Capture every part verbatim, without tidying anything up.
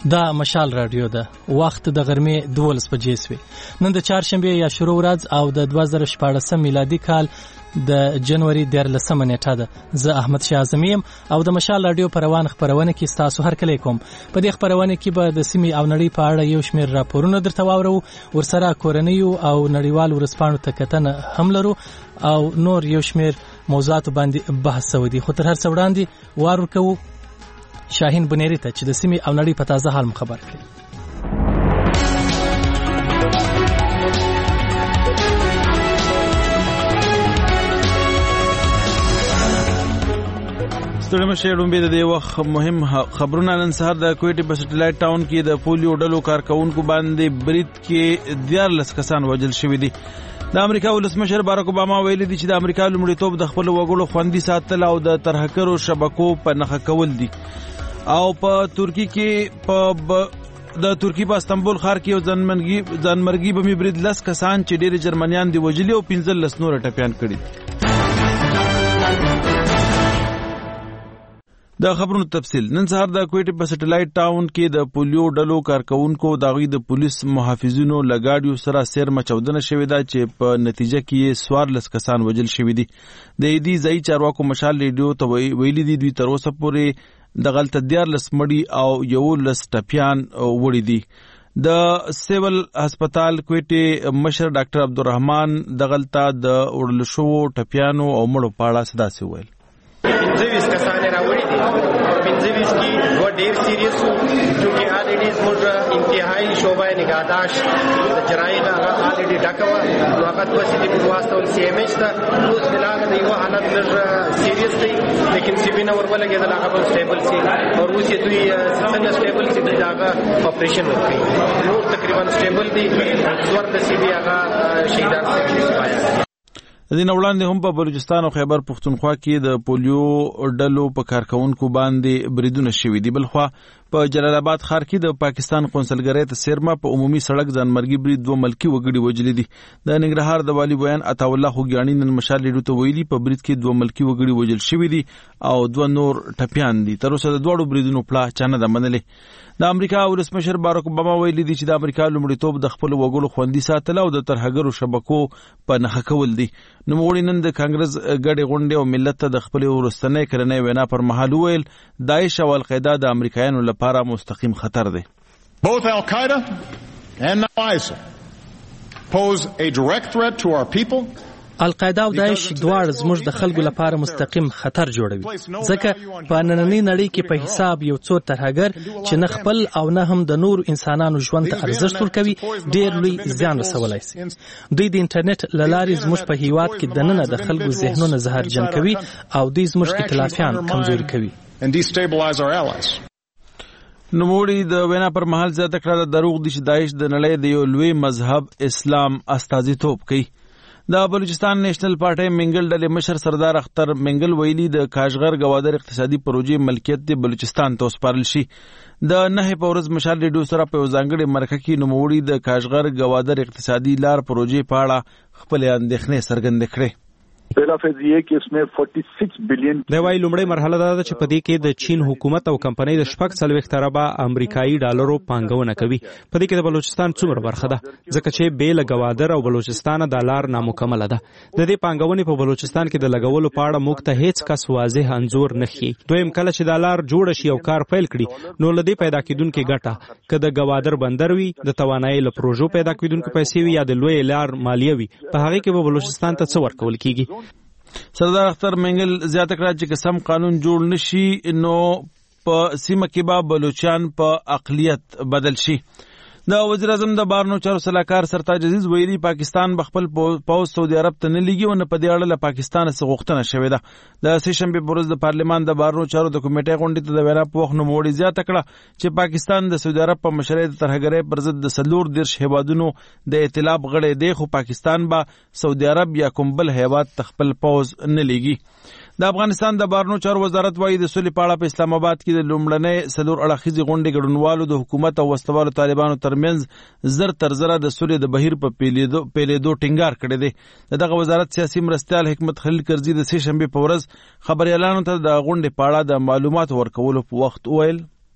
دا مشال رادیو ده. وخت د غرمې دولس بجې سوې. نن د چهارشنبې یا شروع ورځ او د دوه زره شپاړسم میلادي کال د جنوري دیارلسمه نیټه ده. زه احمد شاه اعظمي یم او د مشال رادیو په روان خپرونه کې ستاسو هرکلی کوم. په دې خپرونه کې به د سیمې او نړۍ په اړه یو شمېر راپورونه درته واورو، ورسره کورنیو او نړیوالو ورځپاڼو ته کتنه هم لرو او نور یو شمېر موضوعاتو باندې بحث سوی دی. خو تر هر څه وړاندې وار ورکوو شاهین بنيري ته چې د سیمې او نړۍ په تازه حال خبر کړي. ستړي مشه لومبي د دې وخت مهم خبرونه. نن سهار د کوټي په سټلایټ ټاون کې د پولیو ډلو کارکونکو باندې برید کې دیارلس کسان وژل شوي دي. د امریکا ولسمشر باراک اوباما ویلي دی چې د امریکا لومړیتوب د خپل وګړو خوندي ساتل او د ترهکرو شبکو په نښه کول دي. او په ترکی کې په د ترکی په استنبول ښار کې یو ځانمرګي ځانمرګي بمي برید لس کسان چې ډېر جرمنیان دی وژلي او پنځه لس نور ټپيان کړي. د خبرونو تفصیل. نن سهار د کوټي په سټلایټ ټاون کې د پولیو ډلو کارکونکو داغي د پولیس محافظینو لګاډیو سره سیر مچودنه شوې ده چې په نتیجه کې سوار لس کسان وژل شوي دي. د دې ځای چارواکو مشال ریډیو ته ویلي دي دوی تر اوسه پورې د غلطه دیارلس مړي او یو لس ټپيان وړي دي. د سیول هسپتال کوټي مشر ډاکټر عبدالرحمن د غلطه د وړل شو ټپيانو او مړو په اړه څه ویل. پنځه کسان راوړي دي او پنځه کې دوه ډېر سیریس وو چې الریډي زموږ انتهایی شوبه نگهداشت د جراحي هغه الریډي ډاکوا نو هغه د وسیلې په واسطه ول سی ام ایچ ته اوس بلاغه د یو حالت لږ سیریس دی لیکن سی بي نه ورولګي د هغه سټیبل سي او اوس یې دوی څنګه سټیبل سي د هغه اپریشن وکړي نو تقریبا سټیبل دي څور د سی بي هغه شهیدان شوي. د دې وړاندې هم په بلوچستان او خیبر پختونخوا کې د پولیو ډلو په کارکونکو باندې بریدونه شوي دي. بلخوا په جلال آباد ښار کې د پاکستان قونسلګرۍ ته سیرما په عمومي سړک ځانمرګي برید دوه ملکي وګړي وژلي دي. د ننګرهار د والی بیان عطا الله خوګیاڼي نن مشال ریډیو ته ویلي په برید کې دوه ملکي وګړي وژل شوي دي او دوه نور ټپيان دي. تر اوسه د دوړو بریدونو پلا چانه ده منلې. د امریکا ولسمشر باراک اوباما ویلي دی چې د امریکا لومړیتوب د خپل وګړو خوندي ساتل او د ترهګرو شبکو په نښه کول دي. نوموړي نن د کانګرس ګډې غونډې او ملت ته د خپل ورستنۍ کړنې وینا پر مهال ویل داعش او القاعده د امریکایانو لپاره مستقیم خطر دی. Both Al-Qaeda and now ISIL pose a direct threat to our people. القاعده او داعش دواړه زموږ د خلکو لپاره مستقیم خطر جوړوي ځکه په نننۍ نړۍ کې په حساب یو څو ترهګر چې نه خپل او نه هم د نور انسانانو ژوند ته ارزښت ورکوي ډېر لوی زیان رسولی شي. دوی د انټرنیټ له لارې زموږ په هیواد کې دننه د خلکو ذهنونه زهرجن کوي او دوی زموږ ائتلافیان کمزوري کوي. نوموړي د وینا پر مهال زیاته کړه د دروغ دي چې داعش د نړۍ د یو لوی مذهب اسلام استازیتوب کوي. د بلوچستان نېشنل پارټي منګل ډلې مشر سردار اختر منګل ویلي د کاشغر گوادر اقتصادي پروژې ملکیت د بلوچستان ته وسپارل شي. د نه په ورځ مشال ریډیو سره په ځانګړي مرکه کې نوموړي د کاشغر گوادر اقتصادي لار پروژې په اړه خپل اندېښنې څرګندې کړې. پہلا فیز یہ کہ اس میں छियालीس بلین د وای لومړی مرحله دا چې په دې کې د چین حکومت او کمپنۍ د شپږ څلوېښت اربه امریکایي ډالرو پانګونه کوي. په دې کې د بلوچستان څومره برخه ده ځکه چې بې له گوادر او بلوچستان د لار نامکمله ده. د دې پانګونې په بلوچستان کې د لګولو په اړه موږ ته هیڅ کس واضح انځور نه ښیي. دویم کله چې د لار جوړ شي او کار پیل کړي نو لدی پیدا کیدونکو ګټه که د گوادر بندر وي د توانایي له پروژو پیدا کیدونکو پیسې وي یا د لوی لار مالیه وي په هغه کې به بلوچستان ته څه ورکول کیږي. سردار اختر منګل زیاته کړه چې قسم قانون جوړ نشي نو په سیمه کې به بلوچستان په اقلیت بدل شي. د وزیر اعظم د بهرنیو چارو سلاکار سرتاج عزیز ویلي پاکستان بخپل پوز سعودي عرب ته نه لیږي او نه په دې اړه له پاکستان څخه غوښتنه شوې ده. د سه شنبې په ورځ د پارلمان د بهرنیو چارو د کمیټې غونډې ته د وینا په وخت نوموړي زیاته کړه چې پاکستان د سعودي عرب په مشرۍ د ترهګرۍ پر ضد د څلور دېرش هیوادونو د ائتلاف غړی دی خو پاکستان به سعودي عرب یا کوم بل هیواد ته خپل پوز نه لیږي. د افغانستان د بهرنیو چارو وزارت وايي د سولې په اړه په اسلام آباد کې د لومړنۍ څلور اړخیزې غونډې ګډونوالو د حکومت او وسلوالو طالبانو ترمنځ زر تر زره د سولې د بهیر په پیلېدو پیلېدو ټینګار کړی دی. دغه وزارت سیاسي مرستیال حکمت خلیل کرزي د سه شنبې په ورځ خبريالانو ته د غونډې په اړه د معلوماتو ورکولو په وخت ویل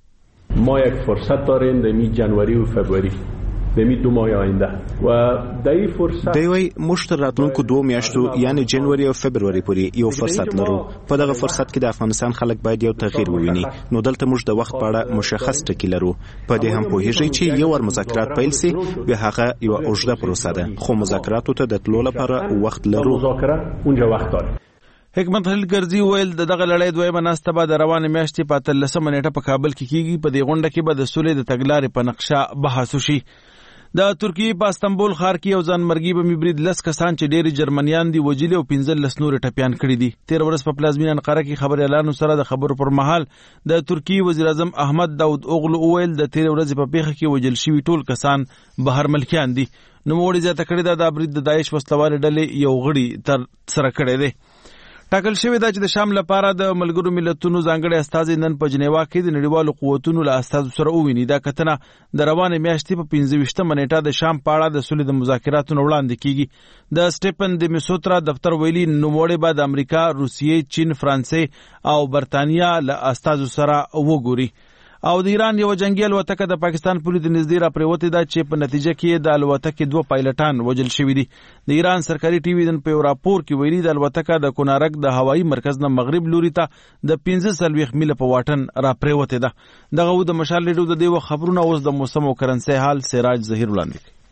ما یک فرصت داریم در جنوری و فبروری دمی دو ماه آینده و دای فرصت دوی مشتر راتلونکو دو میاشتو یعنی جنوري او فبروري پورې یو فرصت لرو. په دغه فرصت کې د افغانستان خلک باید یو تغییر وویني. نو دلته موږ د وخت په اړه مشخص ټکی لرو. په دې هم پوهیږئ چې یو ور مذاکرات پیل سي به هغه یو اوږده پروسه ده، خو مذاکراتو ته د تلو لپاره وخت لرو. مذاکره اونجا وخت داره. حکمت خلیل ګرځي ویل د دغه لړۍ دویمه ناسته به د روانې میاشتې په اتلسمه نیټه په کابل کې کیږي. په دې غونډه کې به د سولې د تګلارې په نقشه بحث وشي. د ترکیې په استنبول ښار کې یو ځانمرګي بمي برید لس کسان چې ډېری جرمنیان دي وجلي او پنځلس نورې ټپیان کړي دي. تېره ورځ په پلازمینه انقره کې خبریالانو سره د خبرو پر مهال د ترکیې وزیر اعظم احمد داود اوغلو وویل د تېرې ورځې په پیښه کې وجل شوي ټول کسان بهر ملکیان دي. نوموړي زیاته کړې ده دا برید د داعش وسلوالې ډلې یو غړي تر سره کړی دی. ټاکل شوی دا چې د شام لپاره د ملګرو ملتونو ځانګړی استازی نن په جنیوا کې د نړیوالو قوتونو له استازو سره وویني. دا کتنه د روانې میاشتې په پنځه ویشتمه نیټه د شام په اړه د سولې د مذاکراتو نه وړاندې کیږي. د سټیفن د میسوترا دفتر ویلي نوموړی به د امریکا، روسیې، چین، فرانسې او برتانیا له استازو سره وګوري. او د ایران یو جنگي الوتکه د پاکستان په لور نږدې را پریوتې ده چې په نتیجه کې د الوتکې دوه پایلټان وژل شوي دي. د ایران سرکاري ټي وي نن په یو راپور کې ویلي د الوتکه د کونارک د هوایي مرکز نه مغرب لوري ته د پنځه څلوېښت میله په واټن را پریوتې ده. دغه و د مشال ریډیو د دې وخت خبرونه. اوس د موسم او کرنسۍ حال سراج ظهیر وړاندې کوي.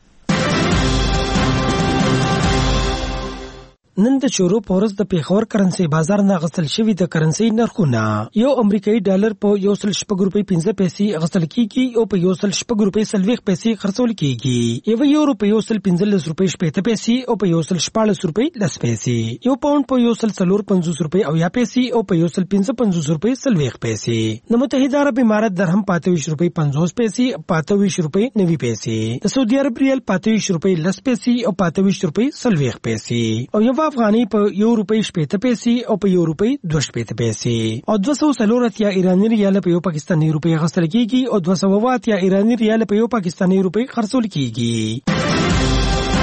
نن د چورو په ورځ د پیښور کرنسي بازار نه غسل شوی د کرنسي نرخونه یو امریکایي ډالر په یو سل شپږ روپۍ پنځه پیسې غسل کیږي او په یو سل شپږ روپۍ څلوېښت پیسې خرڅول کیږي. یو یورو په یو سل پنځلس روپۍ شپېته پیسې او په یو سل شپاړس روپۍ لس پیسې. یو پاوند په یو سل څلور پنځوس روپۍ او یا پیسې او په یو سل پنځه پنځوس روپۍ څلوېښت پیسې. د متحده عرب امارات درهم پاته ویشت روپۍ پنځوس پیسې پاته ویشت روپۍ نوي پیسې. د سعودي عرب ریال پاته ویشت روپۍ لس پیسې او پاته ویشت روپۍ څلوېښت پیسې. او یو افغاني په یو روپۍ شپېته پیسې او په یو روپۍ دوه شپېته پیسې. او دوه سوه څلور اتیا ایراني ریال په یو پاکستاني روپۍ اخیستل کیږي او دوه سوه اووه اتیا ایراني ریال په یو پاکستاني روپۍ خرڅول کیږي.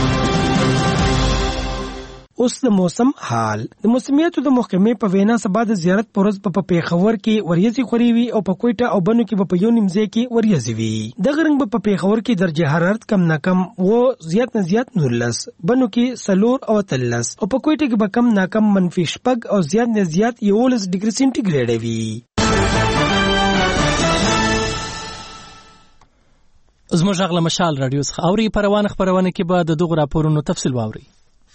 اوس د موسم حال. د موسمیاتو د محکمې په وینا سبا د زیارت پر ورځ په پیښور کې وریځې خوري وي او په کوټه او بنو کې په یو نیمځای کې وریځې وي. د غرنګ په پیښور کې درجه حرارت کم نه کم و زیات نه زیات نولس، بنو کې سلور او تلس او په کوټه کې به کم نه کم منفي شپږ او زیات نه زیات یولس ډیګري سنټیګریډ وي. زموږ غږ له مشال رادیو څخه اوري. په روانه خپرونه کې به د دغو راپورونو تفصیل واوري.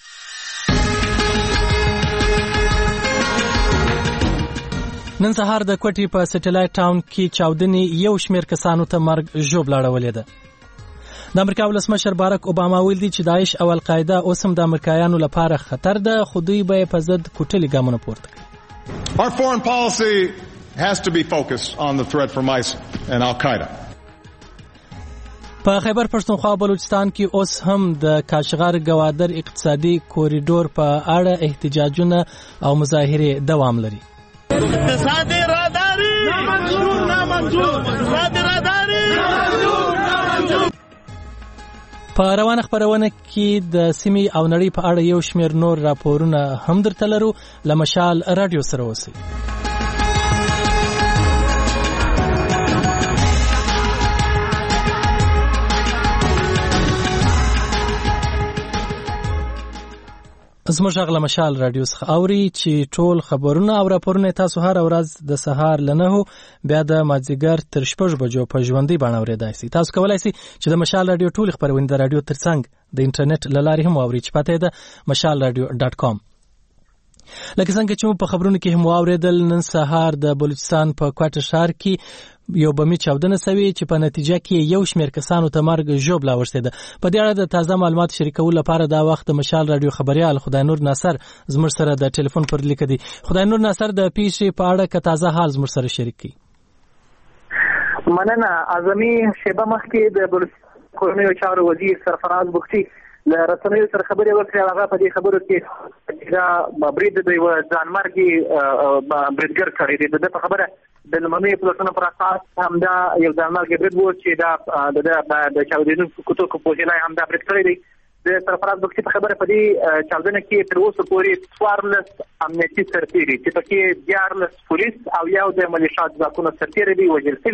نن سهار د کوټي په سټلایټ ټاون کې چاودنې یو شمېر کسانو ته مرګ ژوبله اړولې ده. د امریکا ولسمشر باراک اوباما ویل دي چې داعش او القاعده اوس هم د امریکایانو لپاره خطر ده، خو دوی به په ضد کوټلي ګامونه پورته کړي. Our foreign policy has to be focused on the threat from ISIL and Al-Qaeda. په خیبر پښتونخوا بلوچستان کې اوس هم د کاشغر ګوادر اقتصادي کوریډور په اړه احتجاجونه او مظاهرې دوام لري. اقتصادي راداري نامنظور نامنظور اقتصادي راداري نامنظور نامنظور. په روانه خبرونه کې د سیمې او نړۍ په اړه یو شمېر نور راپورونه هم درته لرو. له مشال رادیو سره اوسئ. زموږ غږ له مشال رادیو څخه اوري چې ټول خبرونه او راپورونه تاسو هر ورځ د سهار له نهو بیا د مازدیګر تر شپږ بجو په ژوندۍ بڼه اورېدای شئ. تاسو کولی شئ چې د مشال رادیو ټول خبرونه د رادیو ترڅنګ د انټرنیټ له لارې هم واورئ چې پته ده مشال رادیو ډاټ کام. لکه څنګه چې په خبرونو کې هم واورېدل، نن سهار د بلوچستان په کوټه ښار کې یو بمي چاودنه سوي چې په نتیجه کې یو شمېر کسانو ته مرګ ژوبله اوښتې ده. په دې اړه د تازه معلوماتو شریکولو لپاره دا وخت د مشال رادیو خبریال خدای نور ناصر زموږ سره د ټلیفون پر لیکه دي. خدای نور ناصر د پیښې په اړه که تازه حال زموږ سره شریک کړي. مننه. اعظمي شیبه مخکې د بلوچستان کورنیو چارو وزیر سرفراز بختي له رسنیو سره خبرې وکړې. هغه په دې خبرو کې دا برید د یوه ځانمرګي بریدګر کړی دی. د ده په خبره د لومړنیو پلټنو پر اساس همدا یو ځانمرګي برید و چې دا د چاودېدونکو توکو په وسیله همدا برید کړی دی. د سرفراز بختي په خبره په دې چاودنه کې تر اوسه پورې څوارلس امنیتي سرتیري چې پکې دیارلس پولیس او یو د ملیشا ځواکونو سرتیري دي وژل شوي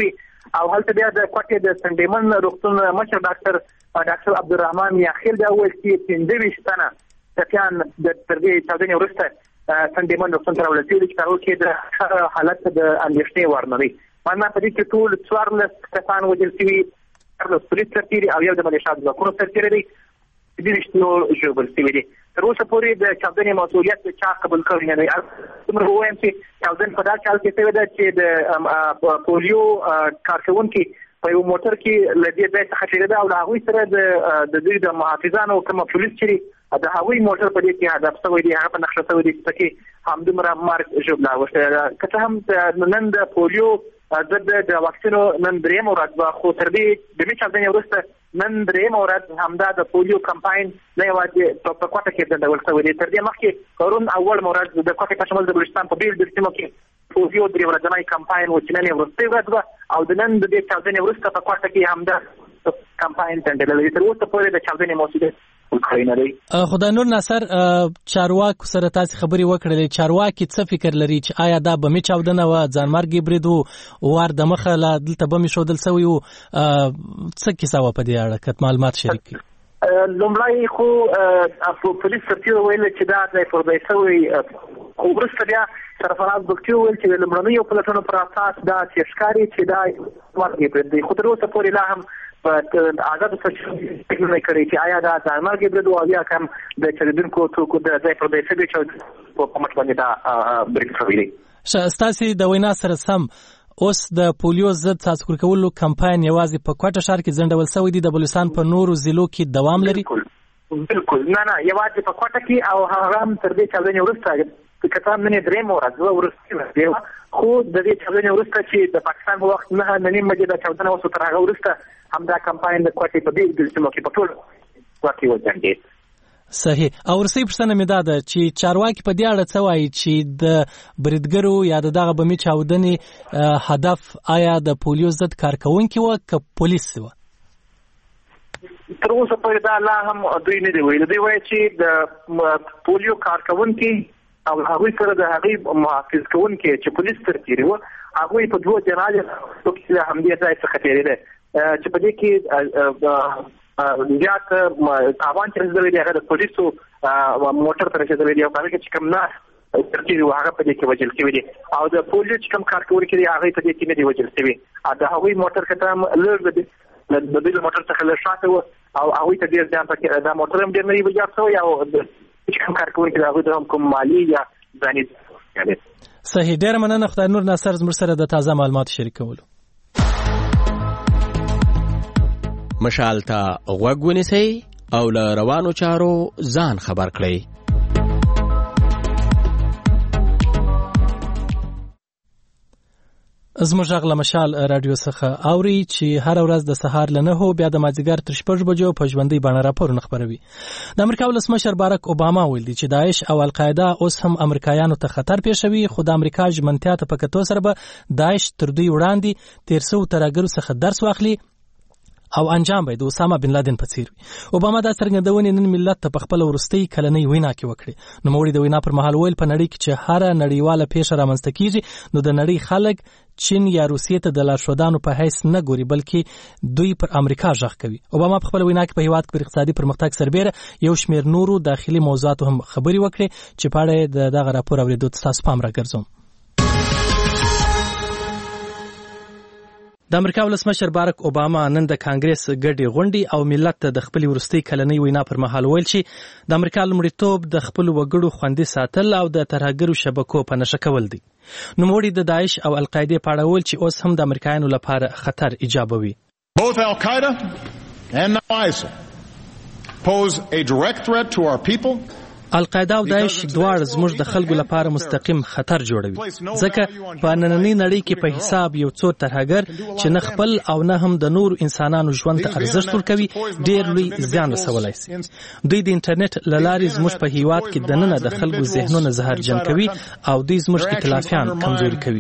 او هلته بیا د کوټې د سندیمن روغتون مشر ډاکټر ډاکټر عبدالرحمن یاخیل دا ویل چې پنځه ویشت تنه ټپیان د تر دې چاودنې وروسته سندیمن روغتون ته راوړل شوي چې هغو کې د حالت د اندېښنې وړ نه دی. معنا په دې کې ټول څوارلس کسان وژل شوي، څوارلس پولیس سرتېري او یو د ملیشیا ځواکونو سرتېری دی، دېرش نور ژوبل شوي دي. تر اوسه پورې د چاودنې مسؤلیت چا قبول کړی نه دی. دومره ووایم چې چاودنه په داسې حال کې شوې ده چې د پولیو کارکوونکي په یو موټر کې له دې ځای څخه تېرېده او له هغوی سره د دوی د محافظانو کومه پولیس چې د هغوی موټر په دې کې هدف شوی دی، هغه په نښه شوی دی چې پکې همدومره مرګ ژوبله اوښتې ده. که څه هم نن د پولیو ضد د واکسینو نن درېیمه ورځ وه، خو تر دې د دې چاودنې وروسته نن درېیمه ورځ همدا د پولیو کمپاین نه یوازې په کوټه کې ځنډول شوی دی. تر دې مخکې پرون اول ورځ د کوټې په شمول د بلوچستان په بېل بېل سیمو کې پولیو درې ورځنی کمپاین و چې نن یې وروستۍ ورځ وه او د نن د دې چاودنې وروسته په کوټه کې همدا کمپاین ځنډېدلی دی. تر اوسه پورې د چاودنې مسؤلیت خدای نور ناصر چارواکو سره تاسو خبرې وکړلې، چارواکي څه فکر لري چې آیا دا بمي چاودنه و، ځانمرګي برید و، وار د مخه لا دلته بمي شودل سوی و، څه کیسه و په دې اړه که معلومات شریک کړي؟ لومړی خو پولیس سرتېرو ویل چې دا ځای پر ځای سوی، خو وروسته بیا سرفراز بګچي وویل چې د لومړنیو پلټنو پر اساس دا چې ښکاري چې دا ځانمرګي برید دی. خو تر اوسه پورې لا هم په آزادو سرچینو فکر نه کړی چې آیا دا ځانمرګي برید و او یا کم د چلېدونکو توکو د ځای پر ځای شوي چې په مټ باندې دا برید شوی دی. ستاسې د وینا سره سم اوس د پولیو ضد څاڅکي کولو کمپاین یوازې په کوټه ښار کې ځنډول شوی دی، د بلوچستان په نورو ضلعو کې دوام لري؟ بالکل نه نه، یوازې په کوټه کې او هغه هم تر دې چاودنې وروسته که څه هم نن یې درېیمه ورځ وه وروستۍ ورځ دی، خو د دې چاودنې وروسته چې د پاکستان په وخت نهه نه نیم بجې دا چاودنه وشوه، تر هغه وروسته همدا کمپاین د کوټې په بېل بېل سیمو کې په ټول کوټ کې وځنډېد. صحیح. او وروستۍ پوښتنه مې دا ده چې چارواکي په دې اړه څه وایي چې د بریدګرو یا د دغه بمي چاودنې هدف آیا د پولیو ضد کارکوونکي وه که پولیس وه؟ تر اوسه پورې دا لا هم دوی نه دی ویلي. دوی وایي چې د پولیو کارکوونکي او هغوی سره د هغې محافظ کوونکي چې پولیس سرتېري وه، هغوی په دوو جنازو کې له همدې ځای څخه تېرېده چې په دې کې زیات تاوان چې رسېدلی دی هغه د پولیسو موټر ته رسېدلی دی او په هغه کې چې کوم نه سرتېري وو هغه په دې کې وژل شوي دي او د پولیو چې کوم کارکوونکي دي هغوی په دې کې نه دي وژل شوي. د هغوی موټر که څه هم لږ د دوی له موټر څخه لږ شاته وو او هغوی ته ډېر زیان پکې دا موټر هم ډېر نه دی ویجاړ شوی او چې کوم کارکوونکي د هغوی ته هم کوم مالي یا ځاني صحیح. ډېره مننه خدای نور ناصر زموږ سره د تازه معلوماتو شریکولو. مشال ته غوږ ونیسئ او له روانو چارو ځان خبر کړئ. زموږ غږ له مشال راډیو څخه اوري چې هر ورځ د سهار له نهو بیا د مازدیګر تر شپږ بجو په ژوندۍ بڼه راپورونه خپروي. د امریکا ولسمشر باراک اوباما ویلي چې داعش او القاعده اوس هم امریکایانو ته خطر پیښوي، خو د امریکا ژمنتیا ته په کتو سره به داعش تر دوی وړاندې تیر سوو ترهګرو څخه درس واخلي او انجام به د اسامه بن لادن په څیر وي. اوباما دا څرګندونې نن ملت ته په خپل وروستۍ کلنۍ وینا کې وکړې. نوموړي د وینا پر مهال ویل په نړۍ کې چې هر نړیواله پیښه رامنځته کیږي نو د نړۍ خلک چین یا روسیې ته د لارښودانو په حیث نه ګوري بلکې دوی پر امریکا غږ کوي. اوباما په خپل وینا کې په هیواد کې پر اقتصادي پرمختګ سربېره یو شمېر نورو داخلي موضوعاتو هم خبرې وکړې چې په اړه د دغه راپور اورېدو ته تاسو پام راګرځوم. د امریکا ولسمشر باراک اوباما نن د کانګرس ګډې غونډې او ملت ته د خپلې وروستۍ کلنۍ وینا پر مهال ویل چې د امریکا لومړیتوب د خپلو وګړو خوندي ساتل او د ترهګرو شبکو په نښه کول دی. نوموړي د داعش او القاعدې په اړه ویل چې اوس هم د امریکایانو لپاره خطر ایجابوي. Both Al-Qaeda and now ISIL pose a direct threat to our people. القاعده او داعش دواړه زموږ د خلکو لپاره مستقیم خطر جوړوي، ځکه په نننۍ نړۍ کې په حساب یو څو ترهګر چې نه خپل او نه هم د نور انسانانو ژوند ته ارزښت ورکوي ډېر لوی زیان رسولی شي. دوی د انټرنیټ له لارې زموږ په هیواد کې دننه د خلکو ذهنونه زهرجن کوي او دوی زموږ ائتلافیان کمزوري کوي.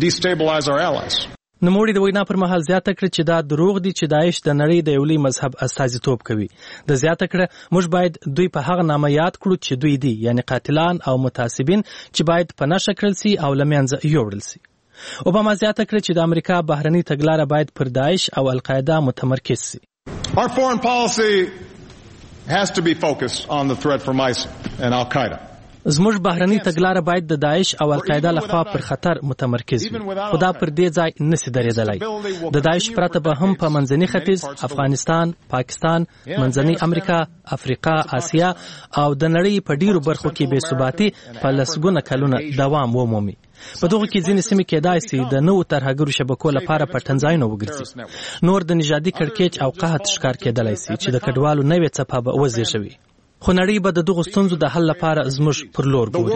نوموړي د وینا پر مهال زیاته کړه چې دا دروغ دي چې داعش د نړۍ د یو لوی مذهب استازیتوب کوي. د زیاته کړه موږ باید دوی په هغه نامه یاد کړو چې دوی دي، یعنی قاتلان او متعصبین چې باید په نښه کړل سي او له منځه یوړل سي. اوباما زیاته کړه چې د امریکا بهرنی تګلاره باید پر داعش او القاعده متمرکز شي. Our foreign policy has to be focused on the threat from ISIL and Al-Qaeda. زموږ بهرنی تګلاره باید د داعش او القاعده لخوا پر خطر متمرکز وي، خو دا پر دې ځای نشي درېدلی. د داعش پرته به هم په منځني ختیځ، افغانستان، پاکستان، منځنۍ امریکا، افریقا، آسیا او د نړۍ په ډیرو برخو کې بې ثباتي په لسګونه کلونه دوام ومومي. په دغه کې ځینې سیمې کېدای سي د نوو ترهګرو شبکو لپاره پټنځایونه وګرځي. نور د نژادي کړکېچ او قحط ښکار کېدلی سي چې د کډوالو نوې څپه به وزېږوي. خو نړۍ به د دغو ستونزو د حل لپاره زموږ پر لور ګوري.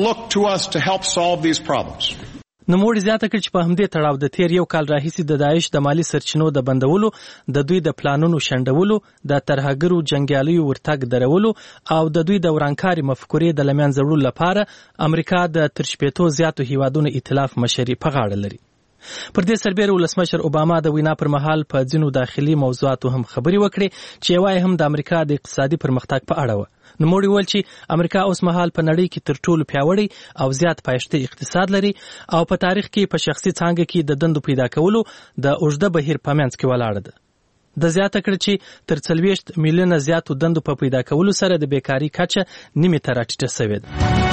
نوموړي زیاته کړه چې په همدې تړاو د تیر یو کال راهیسې د داعش د مالی سرچینو د بندولو، د دوی د پلانونو شنډولو، د ترهګرو جنګیالیو ورتګ درولو او د دوی د ورانکاري مفکورې د له منځه وړلو لپاره امریکا د تر شپېتو زیاتو هیوادونو ائتلاف مشري په غاړه لري. پر دې سربېره ولسمشر اوباما د وینا پر مهال په ځینو داخلي موضوعاتو هم خبرې وکړې چې یوه هم د امریکا د اقتصادي پرمختګ په اړه وه. نوموړي وویل چې امریکا اوس مهال په نړۍ کې تر ټولو پیاوړی او زیات پایښته اقتصاد لري او په تاریخ کې په شخصي څانګه کې د دندو پیدا کولو د اوږده بهیر په منځ کې ولاړه ده. د زیاته کړه چې تر څلوېښت میلیونه زیاتو دندو په پیدا کولو سره د بیکاري کچه نیمې ته راټیټه سوې ده.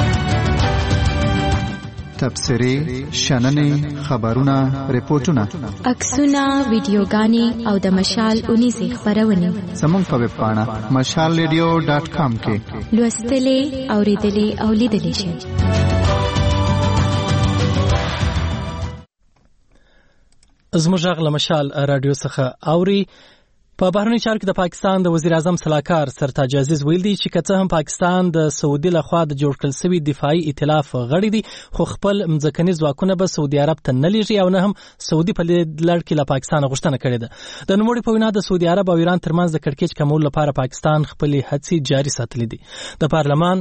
تبصرې، شننې، خبرونه، ریپورتونه، عکسونه، ویډیوګانې او د مشال اونیزې خپرونې زموږ په ویب پاڼه مشال ریډیو ډاټ کام کې لوستلې، اورېدلې او لیدلې شئ. زموږ غږ له مشال راډیو څخه اوري. په بهرنیو چارو کې د پاکستان د وزیر اعظم سلاکار سرتاج عزیز ویل دی چې که څه هم پاکستان د سعودي لخوا د جوړ کړل سوي دفاعي ائتلاف غړی دی، خو خپل مځکني ځواکونه به سعودي عرب ته نه لیږي او نه هم سعودي په لړ کې له پاکستان غوښتنه کړې ده. د نوموړي په وینا د سعودي عرب او ایران ترمنځ د کړکېچ کمولو لپاره پاکستان خپلې هڅې جاري ساتلې دي. د پارلمان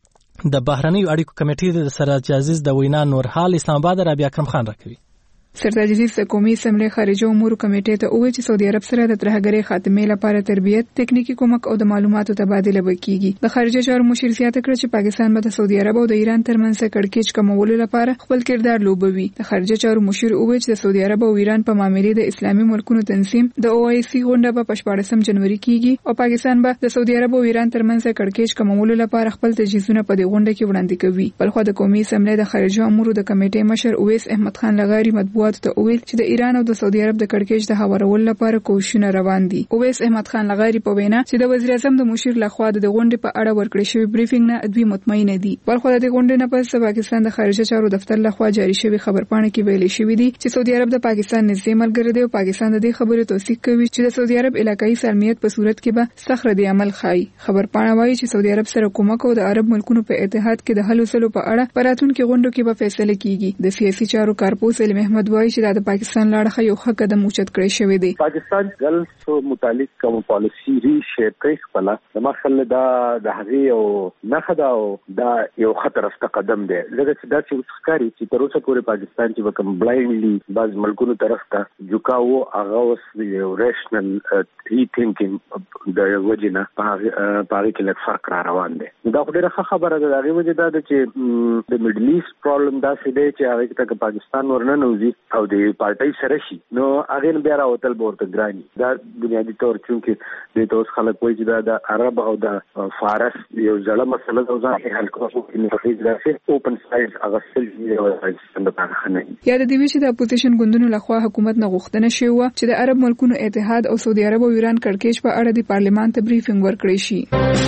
د بهرنیو اړیکو کمیټې د سرتاج عزیز د وینا نور حال اسلام آباد رابعه اکرم خان راکوي. سرتاج عزیز د قومي اسمبلی خارجه امور کمیټې ته وویل چې سعودي عرب سره د ترهګرۍ خاتمې لپاره تربیت، تکنیکی کومک او د معلوماتو تبادله وکړي. د خارجه چارو مشر زیاته کړه چې پاکستان به د سعودي عرب او د ایران ترمنځ کړکېچ کمولو لپاره خپل کردار لوبوي. د خارجه چارو مشر وویل چې د سعودي عرب او ایران په معاملې د اسلامي ملکونو تنظیم د او آی سی غونډه به په شپاړسم جنوري کېږي او پاکستان به د سعودي عرب او ایران ترمنځ کړکېچ کمولو لپاره خپل تجهیزونه په دې غونډه کې وړاندې کوي. بلخو د قومي اسمبلی د خارجه امور د کمیټې مشر اویس احمد خان لغاری مطبوعاتو ته وویل چې د ایران او د سعودي عرب د کړکېچ د هوارولو لپاره کوښښونه روان دي. اویس احمد خان لغاری په وینا چې د وزیر اعظم د مشیر لخوا د غونډې په اړه ورکړې شوی بریفینګ نه دوی مطمئن دي. بلخو د غونډې نه پس پاکستان د خارجه چارو دفتر لخوا جاری شوی خبرپاڼه کې ویل شوی دی چې سعودي عرب د پاکستان نږدې ملګری دی او پاکستان د دې خبرې توثیق کوي چې د سعودي عرب علاقايي سالمیت په صورت کې به سخت رد عمل ښایي. خبرپاڼه وایي چې سعودي عرب سره کومک او د عرب ملکونو په اتحاد کې د حل وسلو په اړه په راتلونکي غونډو کې به فیصله کیږي. د سیاسي چارو کارپوس علي محمد وایي چې د پاکستان لاړه یو قدم اوچت کړی شوی دی. پاکستان ګلف متعلق کوم پالیسی ری شیپ کوي خپل د مخله دا د هغه او نخدا او دا یو خطر است قدم دی. لکه چې دا چې ښکاری چې تر اوسه پورې پاکستان چې کوم بلایندلی بعض ملکونو طرف ته جوکاو هغه اوس یو ریشنل ری تھینکینګ د وجنه په پاره کې لږ فرق را روان دی. دا خو ډیره خبره ده. هغه وجه دا چې د میډل ایست پرابلم دا څه دی چې هغه ته پاکستان ورننوزي او د پارټي سره شي نو هغه بیا راوتل ورته ګرانی. دا بنیادی طور چې د توس خلک وایي چې دا د عرب او د فارس یو ځله مسله ده ځکه حل کوو چې نفیز راځي اوپن سایډ هغه سل دی او پاکستان د پاخنه یا د دې چې د اپوزیشن ګوندونو لخوا حکومت نه غوښتنه شوی و چې د عرب ملکونو اتحاد او سعودي عرب او ایران کړکېچ په اړه د پارلمان ته بریفینګ ورکړی شي.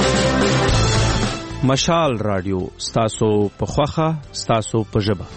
مشال رادیو ستاسو په خوخه ستاسو په ژبه.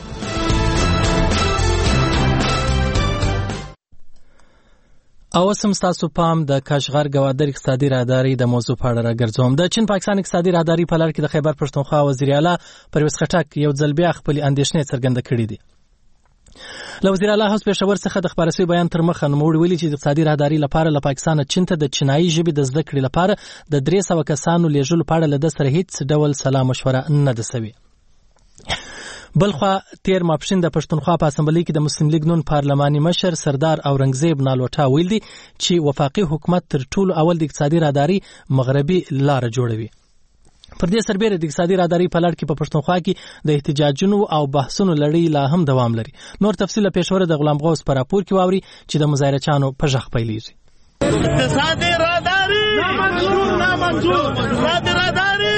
او سم ستاسو پام د کاشغر گوادر اقتصادي راهداري د موضوع په اړه راګرځوم. د چین پاکستان اقتصادي راهداري په لړ کې د خیبر پښتونخوا وزیر اعلی پرویز خټک یو ځل بیا خپل اندېښنې څرګنده کړې دي. له وزیر اعلی هوس پېښور څخه د خبرسي بیان تر مخه نوموړي ویلي چې د اقتصادي راهداري لپاره له پاکستان چین ته د چینایي ژبې د زده کړې لپاره د درې سوه کسانو لیږلو په اړه له ده سره هیڅ ډول سلا مشوره نه ده سوې. بلخوا تیر ماپښین د پښتونخوا په اسمبلی کې د مسلم لیگ نون پارلماني مشر سردار اورنګزیب نالوټا ویل دي چې وفاقي حکومت تر ټولو اول د اقتصادي راهداري مغربي لار جوړوي. پر دې سربېره د اقتصادي راهدارۍ په لړ کې په پښتونخوا کې د احتجاجونو او بحثونو لړۍ لا هم دوام لري. نور تفصیل له پېښوره د غلام غوث په راپور کې واوري چې د مظاهرچیانو په غږ پیلېږي. اقتصادي راهداري نامنظور نامنظور اقتصادي راهداري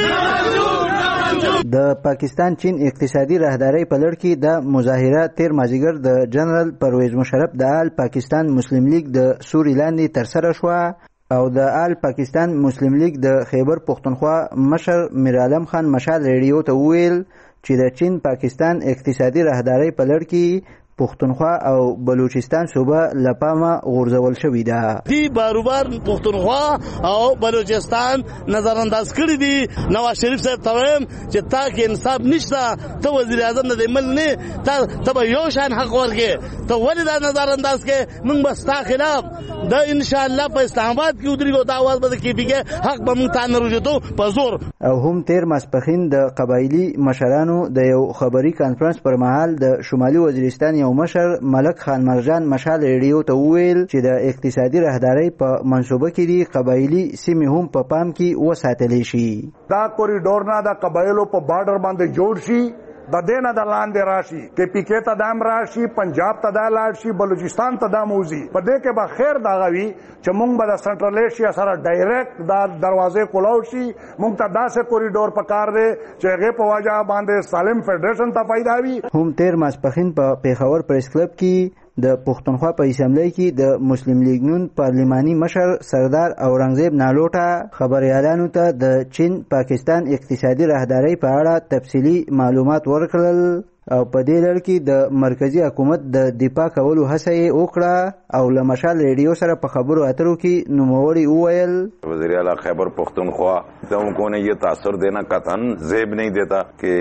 د پاکستان چین اقتصادي راهدارۍ په لړ کې د مظاهره تیر مازیګر د جنرال پرویز مشرف د آل پاکستان مسلم لیگ د سوري لاندې ترسره شوه او د آل پاکستان مسلم لیگ د خیبر پختونخوا مشر میر عالم خان مشال ریډیو ته وویل چې د چین پاکستان اقتصادي راهدارۍ په لړ کې پختونخوا او بلوچستان صوبه لپامه غورځول شوې ده. دی باروبار پختونخوا او بلوچستان نظر انداز کړی دي. نواز شریف صاحب ته وایم چې تا کې انصاف نشته، ته وزیر اعظم د مل نه، ته ته یو شان حق ورکې، ته ولې دا نظر انداز کې موږ بس تا خلاف د ان شاء الله په اسلام آباد کې ودرېږو، دا आवाज به کې بيګه حق به موږ ته نه روجو په زور. او هم تیر ماسپخین د قبایلی مشرانو د یو خبري کانفرنس پر مهال د شمالي وزیرستان یو مشر ملک خان مرجان مشال ریډیو ته وویل چې د اقتصادي راهدارۍ په منصوبه کې دي قبایلی سیمې هم په پام کې وساتلی شي. دا کوریډور نه د قبایلو په بارډر باندې جوړ شي، د دینه د لاندې راشي، کې پی کې ته دام راشي، پنجاب ته دا لاړ شي، بلوچستان ته دا موزي. په دې کې به خیر دا غوي چې مونږ به د سنټرل ایشیا سره ډایرکټ دا دروازې کولاو شي. مونږ ته داسې کوریډور پکار دی چې هغه په واجه باندې سالم فدریشن ته پیدا وي. هم تیر ماسپخین په پیښور پریس کلب کې د پښتونخوا په اسمبلی کې د مسلم لیگ نون پارلماني مشر سردار اورنګزیب نالوټا خبريالانو ته د چین پاکستان اقتصادي راهدارۍ په اړه تفصیلي معلومات ورکړل او په دې لړ کې د مرکزی حکومت د دفاع کولو هڅه یې وکړه او له مشال ریډیو سره په خبرو اترو کې نوموړي وویل وزیر اعلی خیبر پختونخوا تم کو نے یہ تاثر دینا قطعاً زیب نہیں دیتا کہ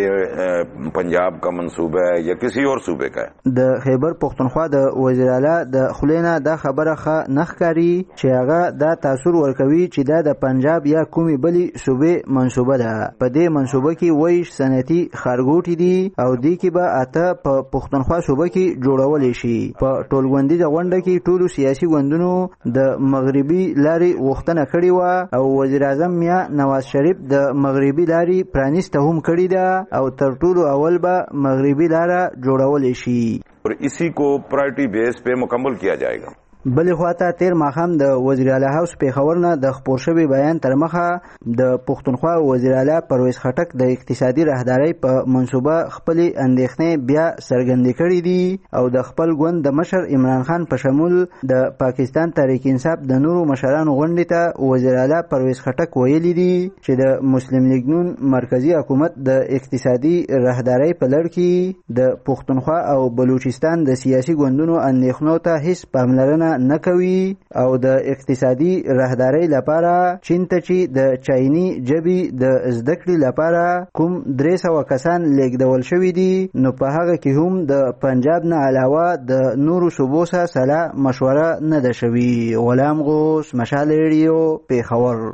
یہ پنجاب کا منصوبہ ہے یا کسی اور صوبے کا ہے. د خیبر پختونخوا د وزیر اعلی د خلینا د خبره ښه نخکاری چې هغه دا تاثر ورکوي چې دا د پنجاب یا کومي بلی صوبې منصوبه ده. په دې منصوبه کې وایي صنعتي خارګوټي دي او دی کې به اته په پښتونخوا صوبه کې جوړول شي. په ټولګوندیزه غونډه کې ټولو سیاسي ګوندونو د مغربي لارې غوښتنه کړې وه او وزیر اعظم یا نواز شریف د مغربي لارې پرانیسته هم کړې ده او تر ټولو اول به مغربي لاره جوړول شي اور اسی کو پرائرٹی بیس پہ مکمل کیا جائے گا. بلې خواته تیر ماښام د وزیر اعلی هاوس پیښور نه د خپور شوي بیان تر مخه د پښتونخوا وزیر اعلی پرویز خټک د اقتصادي راهدارۍ په منصوبه خپلې اندېښنې بیا څرګندې کړې دي او د خپل ګوند د مشر عمران خان په شمول د پاکستان تحریک انصاف د نورو مشرانو غونډې ته وزیر اعلی پرویز خټک ویلي دي چې د مسلم لیگ نون مرکزی حکومت د اقتصادي راهدارۍ په لړ کې د پښتونخوا او بلوچستان د سیاسي ګوندونو اندېښنو ته هیڅ پاملرنه نه کوي او د اقتصادي راهدارۍ لپاره چین ته چې د چایني ژبې د زده کړې لپاره کوم درې سوه کسان لیږدول شوي دي نو په هغه کې هم د پنجاب نه علاوه د نورو صوبو سره سلا مشوره نه ده شوي. غلام غوث مشال ریډیو پیښور.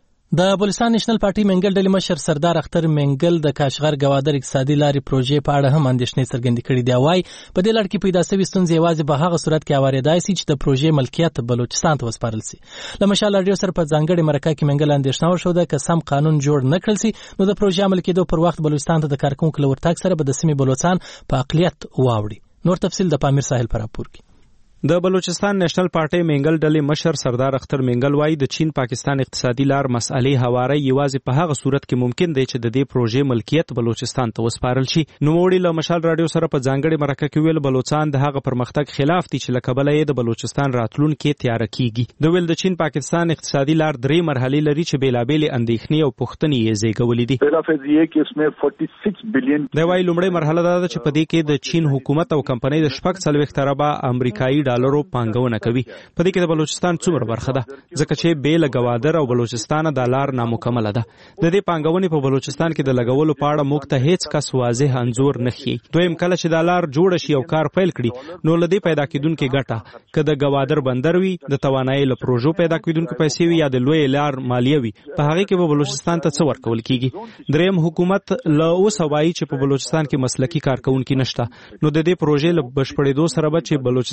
د بلوچستان نېشنل پارټي منګل ډلې مشر سردار اختر منګل د کاشغر ګوادر اقتصادي لارې پروژې په اړه هم اندېښنې څرګندې کړې دي. وايي په دې لړ کې پیدا شوې ستونزې یوازې په هغه صورت کې اورېدای شي چې د پروژې ملکیت بلوچستان ته وسپارل شي. له مشال راډیو سره په ځانګړې مرکه کې منګل اندېښنه وښوده که سم قانون جوړ نه کړل شي نو د پروژې عمل کېدو پر وخت بلوچستان ته د کارکونکو له ورتګ سره به د سیمې بلوچستان په اقلیت واوړي. نور تفصیل د پامیر ساحل پر راپور کې. د بلوچستان نېشنل پارټي منګل ډلې مشر سردار اختر منګل وايي د چین پاکستان اقتصادي لار مسئلې هواره یوازې په هغه صورت کې ممکن دی چې د دې پروژې ملکیت بلوچستان ته وسپارل شي. نوموړي له مشال راډیو سره په ځانګړې مرکه کې ویل بلوچستان د هغه پرمختګ خلاف دي چې له کبله یې د بلوچستان راتلونکي تیاره کیږي. د ویل د چین پاکستان اقتصادي لار درې مرحلې لري چې بیلابېلې اندېښنې او پوښتنې یې زېږولې دي. د وايي لومړی مرحله دا ده چې په دې کې د چین حکومت او کمپنۍ د شپږ څلوېښت اربه امریکایي ډالرو پانګونه کوي. په دې کې د بلوچستان څومره برخه ده ځکه چې بې له ګوادر او بلوچستان د لار نامکمله ده. د دې پانګونې په بلوچستان کې د لګولو په اړه موږ ته هیڅ کس واضح انځور نه ښیي. دویم کله چې د لار جوړ شي او کار پیل کړي نو له دې پیدا کېدونکې ګټه که د ګوادر بندر وي د توانایي له پروژو پیدا کېدونکې پیسې وي یا د لوی لار مالیه وي په هغه کې به بلوچستان ته څه ورکول کیږي. دریم حکومت له اوسه وایي چې په بلوچستان کې مسلکي کارکونکي نشته نو د دې پروژې له بشپړېدو سره به چې بلوچستان ته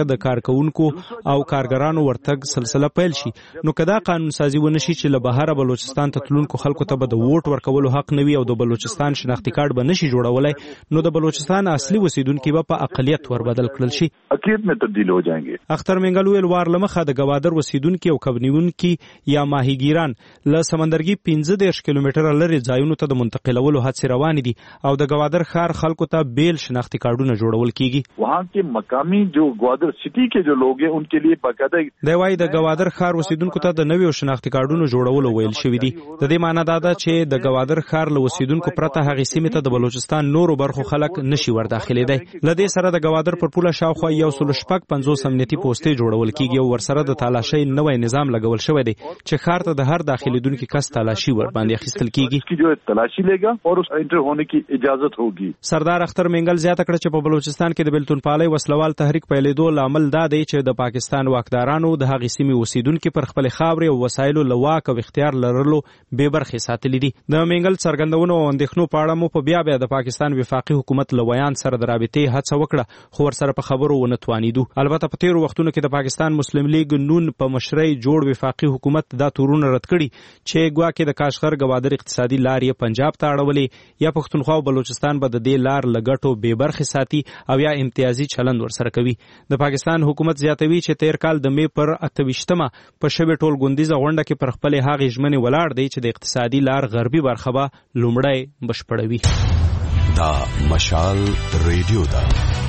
د کارکونکو او کارګرانو ورتګ سلسله پیل شي نو کدا قانون سازي ونشي چې له بهر بلوچستان ته تلونکو خلکو ته به د ووټ ورکولو حق نه وي او د بلوچستان شناختی کارت به نشي جوړولای نو د بلوچستان اصلي اوسیدونکو به په اقلیت وربدل کړل شي اقلیت میں تبدیل ہو جائیں گے. اختر منګل ویل وار لمخه د گوادر اوسیدونکو او کبنیونکو یا ماهیګیران له سمندرګي پنځه دېرش کیلومتره لري ځایونو ته د منتقلولو هڅې روانې دي او د گوادر ښار خلکو ته بیل شناختی کارتونه جوړول کیږي. وہاں کے مقامی جو گوادر سٹی کے جو لوگ ہیں ان کے لیے باقاعدہ دی وای د گوادر ښار اوسیدونکو ته د نویو شناختی کارتونو جوړولو ویل شوی دی. د دې معنی دا ده چې د گوادر ښار له اوسیدونکو پرته هغه سیمه ته د بلوچستان نورو برخو خلک نشي ور داخلي دی. لدې سره د گوادر پر پوله شاوخوا یو سل شپږ پنځوس امنیتي پوسټې جوړول کیږي او ورسره د تالاشۍ نوې نظام لګول شوی دی چې ښار ته د هر داخليدونکو کس تلاشي ور باندې اخیستل کیږي کی جو تلاشی لےگا اور اس انٹر ہونے کی اجازت ہوگی. سردار اختر منګل زیاته کړ چې په بلوچستان کې د بلتون پالۍ وسلوال تحریک پیلېدو لامل دا دی چې د پاکستان واکدارانو د هغې سیمې اوسیدونکو پر خپل خاورې او وسایلو لواک او اختیار لرلو به برخې ساتلې دي. د منګل څرګندونو او اندېښنو په اړه مو په بیا بیا د پاکستان وفاقي حکومت لویان سره د رابطې هڅه وکړه خو ورسره په خبرو ونه توانیدو. البته په تیرو وختونو کې د پاکستان مسلم لیگ نون په مشرۍ جوړ وفاقي حکومت دا تورونه رد کړي چې ګواکې د کاشغر گوادر اقتصادي لارې پنجاب ته اړولې یا پښتونخوا او بلوچستان به د دې لار لګټو به برخې ساتي او یا امتیازي چلند ورسره کوي. د پاکستان حکومت زیاتوي چې تیر کال د می پر اتویشتمه په شوی ټول غونډیزه غونډه کې پر خپل هغې ژمنې ولاړ دی چې د اقتصادي لار غربي برخه به لومړی بشپړوي. دا مشال ریډیو دا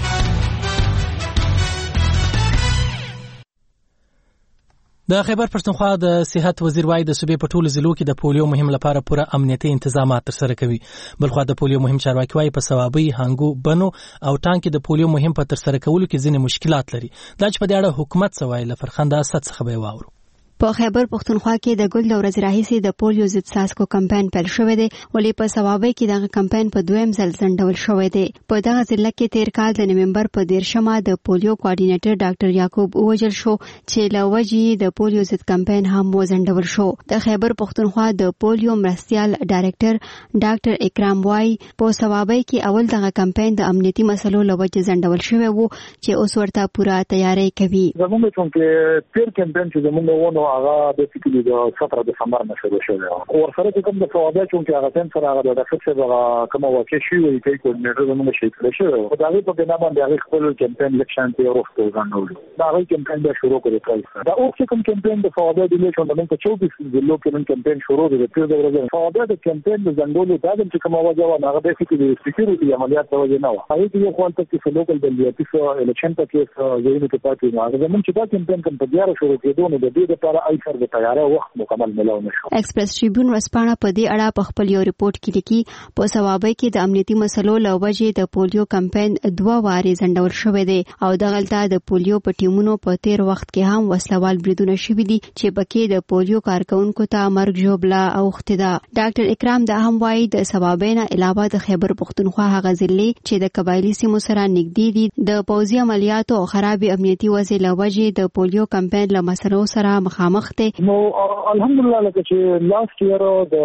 د خیبر پښتونخوا د صحت وزیر وايي د صوبې په ټولو ضلعو کې د پولیو مهم لپاره پوره امنیتي تنظیمات ترسره کوي. بلخو د پولیو مهم چارواکي وايي په ثوابي هانګو بنو او ټانک د پولیو مهم په ترسره کولو کې ځینې مشکلات لري. دا چې په دې اړه حکومت څه وايي لفرخنده اسد څخه به واورو. په خیبر پښتونخوا کې د ګل د ورځې راهیسې د پولیو ضد څاڅکو کمپاین پیل شوی دی ولې په ثوابي کې دغه کمپاین په دویم ځل ځنډول شوی دی. په دغه ضلع کې تیر کال د نومبر په دیرشمه د پولیو کوارډینیټر ډاکټر یعقوب اوجل شو چې له وجې د پولیو ضد کمپاین هم وځنډول شو. د خیبر پښتونخوا د پولیو مرستیال ډایرکټر ډاکټر اکرام وايي په ثوابي کې اول دغه کمپاین د امنیتي مسلو له وجې ځنډول شوی وو چې اوس ورته پوره تیاری کوي. زموږ څنګه تیر کمپاین چې زموږ ونه هغه د فکرې د سفر د سمبر نشو شوی او ورسره کوم د ثوابي چې هغه تم سره هغه د فکر د کوم واقع شي وي چې کوډینیټر زموږ شي کړی شو او دا په بنا باندې هغه خپل کمپاین لکشن ته ورسته غنول دا هغه کمپاین د شروع کړی دا او چې کوم کمپاین د ثوابي د لیکن د موږ چوبیس د لوکل کمپاین شروع د تیر د ورځې ثوابي د کمپاین د زنګولو دا چې کوم وجه و هغه د فکر د سکیورټي عملیات د وجه نه و هغه یو خپل ته چې لوکل د لیاتیسو الیکشن ته کې زینو کې پاتې نه هغه زموږ چې دا کمپاین کوم په دیاره شروع کېدو نو د دې لپاره آی سر د تیاری وخت مکمل ملو نشو. ایکسپریس ټریبیون ورسپانه په دې اړه په خپل یو ریپورت کې لیکي په ثوابي کې د امنیتي مسلو له وجې د پولیو کمپاین دوه وارې ځنډول شوی دی او دغلته د پولیو په ټیمونو په تیر وخت کې هم وسلوال بریدونه شوي دي چې پکې د پولیو کارکونکو ته مرګ ژوبله اوښتې ده. ډاکټر اکرام دا هم وایي د ثوابي نه علاوه د خیبر پښتونخوا هغه ضلعې چې د قبایلي سیمو سره نږدې دي د پوځي عملیاتو او خرابې امنیتي وضع له وجې د پولیو کمپاین له مسلو سره مخامخ دي. الحمدلله لکه چې لاست ایئر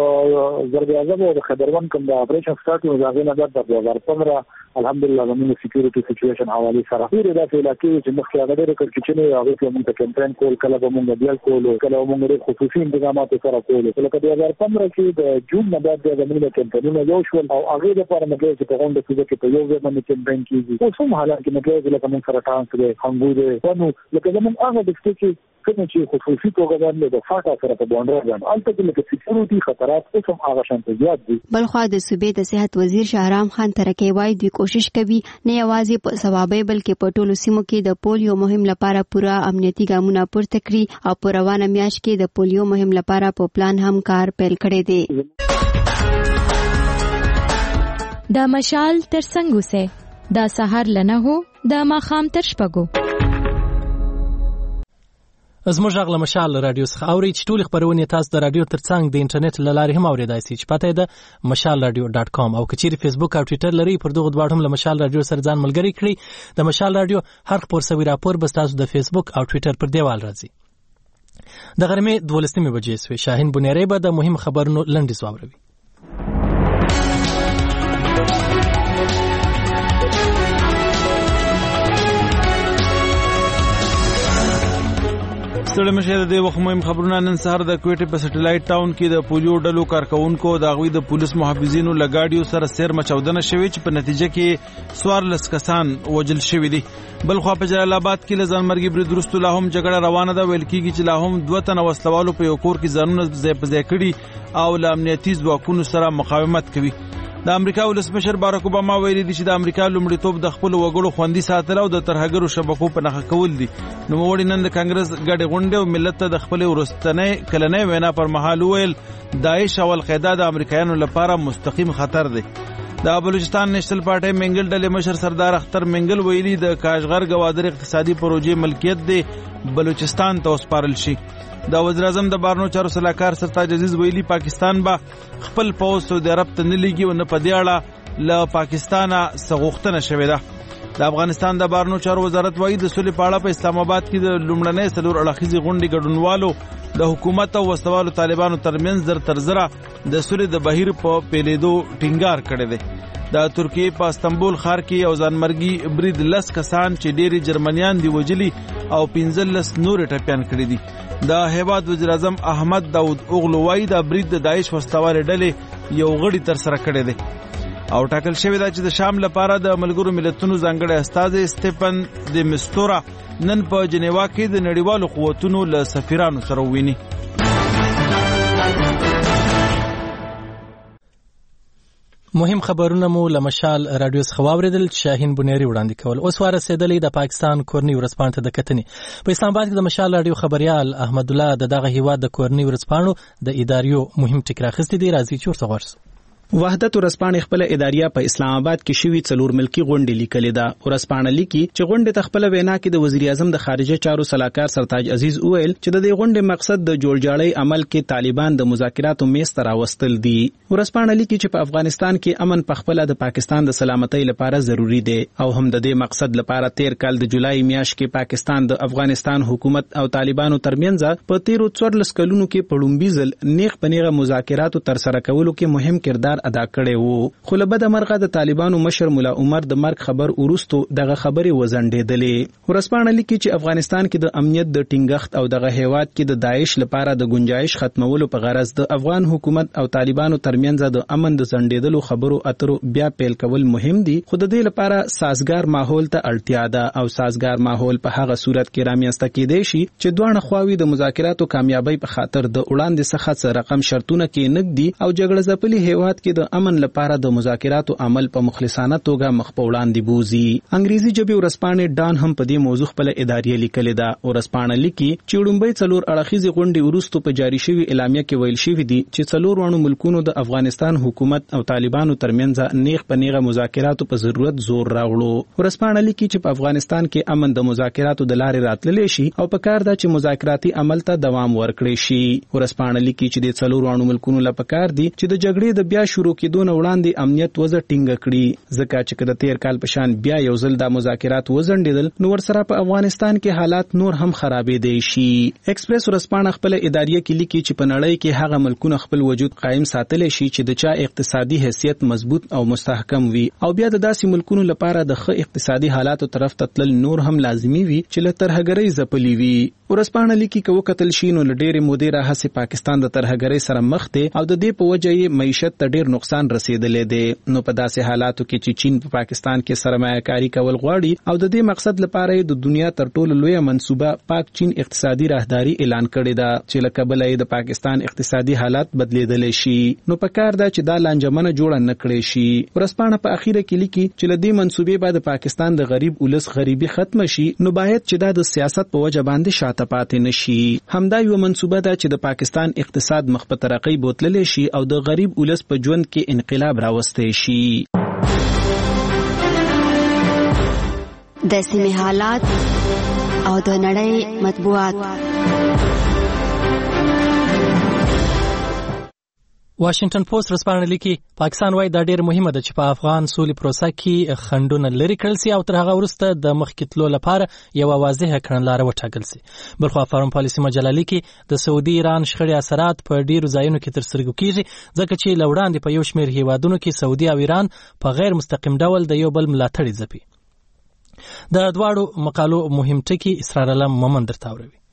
د ضرب اعظم او د خبرون کوم د اپریشن سٹارټ او ځاګه نه د دوه هزار پندرہ الحمدلله زموږ سکیورټي سچويشن حواله سره ډیر د علاقې چې مخکې هغه ډېر کړ چې هغه په موږ کمپاین کول کله به موږ بیل کول کله موږ خصوصي انتظامات سره کول لکه د دوه هزار پندرہ کې د جون نه بعد د زموږ کمپاینونه یو شول او هغه لپاره موږ چې په غونډه کې په یو ځای باندې کمپاین کیږي او څوم حالات کې موږ لکه موږ سره تاسو له هنګو نو لکه زموږ هغه د ستې کوم چې خصوصي توګه باندې د فاټا سره په باندې راځي البته چې سکیورټي خطرات اوس هم هغه شان زیات دي. بلخو د صوبې د صحت وزیر شهرام خان ترکی وايي دوی کوشش کوي نه یوازې په ثوابي بلکې په ټولو سیمو کې د پولیو مهم لپاره پوره امنیتي ګامونه پورته کړي او په روانه میاشت کې د پولیو مهم لپاره په پلان هم کار پیل کړی دی. د مشال تر څنګه سه د سحر لنه هو د ماخام تر شپږو زموږ غږ له مشال رادیو څخه اورئ چې ټولې خپرونې تاسو د رادیو تر څنګ د انټرنیټ له لارې هم اورېدای شئ چې پته یې ده مشال رادیو ډاټ کام او که چیرې فیسبوک او ټویټر لرئ پر دغو دواړو هم له مشال رادیو سره ځان ملګری کړئ. د مشال رادیو هر خپور سوي راپور به ستاسو د فیسبوک او ټویټر پر دیوال راځي. د غرمې دولسمې بجې سوې شاهین بنیری به د مهم خبرونو لنډیز واوروي. ستړي مشه د وخت مهم خبرونه نن سهار د کوټې په سټلایټ ټاون کې د پولیو ډلو کارکونکو د غوي د پولیس محافظینو لګاډیو سره سیر مچودنه شوې چې په نتیجه کې سوارلس کسان وجل شوې دي. بل خو په جلال آباد کې له ځانمرګي برید وروسته لا هم جګړه روانه ده. ویل کېږي چې لا هم دوه تنه وسلوالو په یو کور کې ځانونه ځای په ځای کړي او له امنیتي ځواکونو سره مقاومت کوي. د امریکا ولسمشر باراک اوباما ویلي دی چې د امریکا لومړیتوب د خپل وګړو خوندي ساتل او د ترهګرو شبکو په نښه کول دي. نو موړي نن د کانګرس ګډې غونډې او ملت ته د خپل ورستنۍ کلنۍ وینا پر مهال ویل داعش او القاعده د امریکایانو لپاره مستقیم خطر دی. د بلوچستان نېشنل پارټي منګل ډلې مشر سردار اختر منګل ویلي د کاشغر گوادر اقتصادي پروژې ملکیت دی بلوچستان ته وسپارل شي. د وزیر اعظم د بارنو چارو سلاکار سرتاج عزیز ویلي پاکستان به خپل پوځ سعودي عرب ته نه لیږي او نه په دې اړه له پاکستانه څه غوښتنه شوې ده. د افغانستان د بارنو چارو وزارت وایي د سولې په اړه په اسلام آباد کې د لومړنۍ څلور اړخیزې غونډې ګډونوالو د حکومت او وسوالو طالبانو ترمنځ زر تر زره د سولې د بهیر په پیلېدو ټینګار کړی دی. د ترکیې په استنبول ښار کې یو ځانمرګي برید لس کسان چې ډېری جرمنیان دي وجلي او پنځلس نورې ټپیان کړي دي. د هیواد وزیر اعظم احمد داود اوغلو وایي د برید د داعش وسلوالې ډلې یو غړي تر سره کړی دی او ټاکل شوی دا چې د شام لپاره د ملګرو ملتونو ځانګړی استازی سټیفن د مستورا نن په جنیوا کې د نړیوالو قوتونو له سفیرانو سره وویني. مهم خبرونه مو له مشال رادیو څخه واوریدل. شاهین بنيري وړاندې کول. اوس ورسېدلې د پاکستان کورنی ورځپاڼې ته د کتنې په اسلام آباد کې د مشال رادیو خبريال احمد الله د دغه هیواد د کورنی ورځپاڼو د اداریو مهم ټکی راخستی دی. راځي چې ورته ورسو. وحدت ورځپاڼې خپل اداریه په اسلام آباد کې شوی څلور ملکی غونډې لیکلې ده. ورځپاڼه لیکي چې غونډې ته خپل وینا کې د وزیر اعظم د خارجه چارو سلاکار سرتاج عزیز وویل چې د دې غونډې مقصد د جوړجاړی عمل کې طالبان د مذاکراتو میز ته راوستل دي. ورځپاڼه لیکي چې په افغانستان کې امن په خپل د پاکستان د سلامتۍ لپاره ضروری دی او هم د دې مقصد لپاره تیر کال د جولای میاشت کې پاکستان د افغانستان حکومت او طالبانو ترمنځ په تیرو څوارلس کلونو کې په لومړي ځل نیغ په نیغه مذاکراتو تر سره کولو کې مهم کردار ادا کړی وو. خو له بده مرغه د طالبانو مشر مولا عمر د مرګ خبر وروسته دغه خبرې وزنډېدلې. ورځپاڼه لیکي چې افغانستان کې د امنیت د ټینګښت او دغه هیواد کې د داعش لپاره د گنجائش ختمولو په غرض د افغان حکومت او طالبانو ترمنځ د امن د زنډېدلو خبرو اترو بیا پیل کول مهم دي. خو د دې لپاره سازگار ماحول ته اړتیا ده او سازگار ماحول په هغه صورت کې رامنځته کېدای شي چې دوه خواوې د مذاکراتو کامیابی په خاطر د وړاندې څخه څه رقم شرطونه کې نګدي او جګړه ځپلي هیواد کې د امن لپاره د مذاکراتو عمل په مخلصانه توګه مخ په وړاندې بوزي. انګریزي ژبې ورځپاڼې ډان هم په دې موضوع خپل اداریه لیکلې ده. ورځپاڼه لیکي چې وړومبۍ څلور اړخیزې غونډې وروسته په جاری شوی اعلامیه کې ویل شوی دي چې څلور وړو ملکونو د افغانستان حکومت او طالبانو ترمنځ نیغ په نیغه مذاکراتو په ضرورت زور راوړو. ورځپاڼه لیکي چې په افغانستان کې امن د مذاکراتو د لارې راتللی شي او په کار ده چې مذاکراتي عمل ته دوام ورکړي شي. ورځپاڼه لیکي چې د څلور وړو ملکونو لپاره کار دي چې د جګړې د بیا شروع کېدو نه وړاندې امنیت وزه ټینګه کړي ځکه چې کله تیر کال په شان بیا یو ځل د مذاکرات وزنډیدل نو ورسره په افغانستان کې حالات نور هم خرابې دي شي. ایکسپریس ورځپاڼه خپل اداریه کې لیکي چې په نړۍ کې هغه ملکونه خپل وجود قائم ساتلی شي چې د چا اقتصادي حیثیت مضبوط او مستحکم وي او بیا د داسې ملکونو لپاره د ښه اقتصادي حالاتو طرف ته تلل نور هم لازمي وي چې له ترهګرۍ ځپلي وي. ورځپاڼه لیکي که وکتل شي نو له ډېرې مودې راهیسې پاکستان د ترهګرۍ سره مخ دی او د دې په وجه یې معیشت ته ډېر نقصان رسېدلی دی. نو په داسې حالاتو کې چې چین په پاکستان کې سرمایه کاری کول غواړي او د دې مقصد لپاره د دنیا تر ټولو لویه منصوبه پاک چین اقتصادي راهداري اعلان کړې ده چې له کبله یې د پاکستان اقتصادي حالات بدلیدلی شي نو په کار ده چې دا لانجمنه جوړه نه کړې شي. ورځپاڼه په اخیره کې لیکي چې له دې منصوبې به د پاکستان د غریب ولس غریبي ختم شي نو باید چې دا د سیاست په وجه باندې شاته پاتې نشي. همدا یو منصوبه ده چې د پاکستان اقتصاد مخ په ترقۍ بوتللی شي او د غریب ولس په ژوند کې انقلاب راوستی شي. د سیمې حالات او د نړۍ مطبوعات. واشنگټن پوسټ ورځپاڼه لیکي پاکستان وايي دا ډېر مهمه ده چې په افغان سولې پروسه کې خنډونه لرې کړل سي او تر هغه وروسته د مخکې تلو لپاره یوه واضحه کړنلاره وټاکل سي. بلخوا فارم پالیسي مجله لیکي د سعودي ایران شخړې اثرات په ډېرو ځایونو کې تر سترګو کېږي ځکه چې له وړاندې په یو شمېر هیوادونو کې سعودي او ایران په غیر مستقیم ډول د یو بل ملاتړي ځپي. د دواړو مقالو مهم ټکي اسرار علم مومند درته اوري.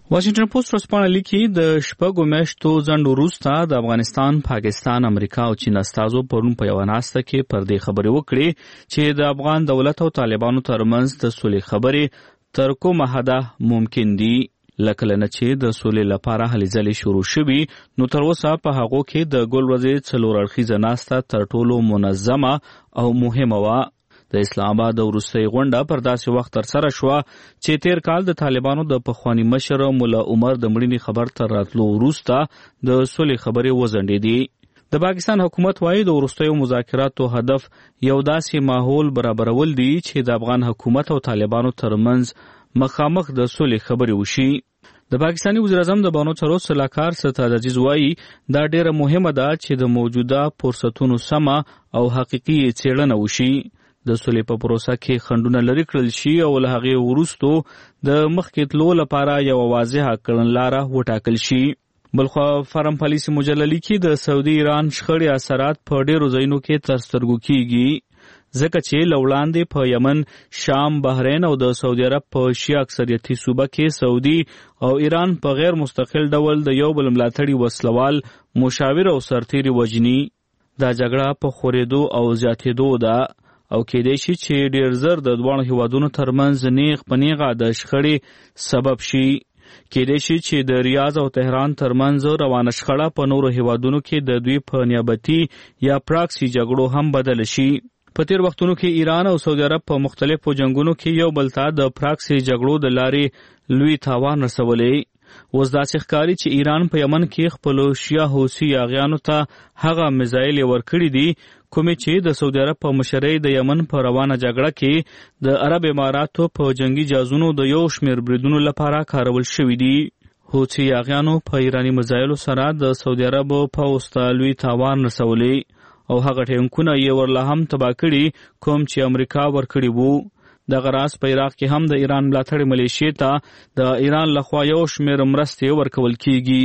واشنگټن پوسټ ورځپاڼه لیکي د شپږو میاشتو ځنډ وروسته د افغانستان، پاکستان، امریکا او چین استازو پرون په یوه ناسته کې پر دې خبرې وکړې چې د افغان دولت او طالبانو ترمنځ د سولې خبرې تر کومه حده ممکن دي. لکه نه چې د سولې لپاره هلې ځلې شروع شوي، نو تر اوسه په هغو کې د ګل ورځې څلور اړخیزه ناسته تر ټولو منظمه او مهمه وه. د اسلام آباد وروستۍ غونډه پر داسې وخت ترسره شوه چې تیر کال د طالبانو د پخواني مشر ملا عمر د مړینې خبر تر راتلو وروسته د سولې خبرې وځنډېدې. د پاکستان حکومت وایي د وروستیو مذاکراتو هدف یو داسې ماحول برابرول دی چې د افغان حکومت او طالبانو ترمنځ مخامخ د سولې خبرې وشي. د پاکستاني وزیراعظم د بانو چارو سلاکار ستاد عزیز وایي دا ډیره مهمه ده چې د موجوده فرصتونو سمه او حقیقي څېړنه وشي، د سولې په پروسه کې خنډونه لرې کړل شي او له هغې وروستو د مخکې تلو لپاره یوه واضحه کړنلاره وټاکل شي. بلخوا فارم پالیسي مجله لیکي د سعودي ایران شخړې اثرات په ډېرو ځایونو کې تر سترګو کیږي، ځکه چې له وړاندې په یمن، شام، بحرین او د سعودي عرب په شیعه اکثریتي صوبه کې سعودي او ایران په غیر مستقل ډول د یو بل ملاتړي وسلوال، مشاور او سرتیري وژني. دا جګړه په خورېدو او زیاتېدو ده او کېدای شي چې ډېر زر د دواړو هیوادونو ترمنځ نیغ په نیغه د شخړې سبب شي. کېدای شي چې د ریاض او تهران ترمنځ روانه شخړه په نورو هیوادونو کې د دوی په نیابتي یا پراکسي جګړو هم بدل شي. په تیر وختونو کې ایران او سعودي عرب په مختلفو جنګونو کې یو بل ته د پراکسي جګړو د لارې لوی تاوان رسولی. اوس داسې ښکاري چې ایران په یمن کې خپلو شیعه حوثي یاغیانو ته هغه میزایل ورکړي دي کومې چې د سعودي عرب په مشرۍ د یمن په روانه جګړه کې د عرب اماراتو په جنگي جازونو د یو شمېر بریدونو لپاره کارول شوي دي. حوثي یاغیانو په ایراني میزایلو سره د سعودي عرب پوځ ته لوی تاوان رسولی او هغه ټینکونه یې ورله هم تباه کړي کوم چې امریکا ورکړي وو. دغه راز په عراق کې هم د ایران ملاتړي ملیشې ته د ایران لخوا یو شمېر مرستې ورکول کیږي.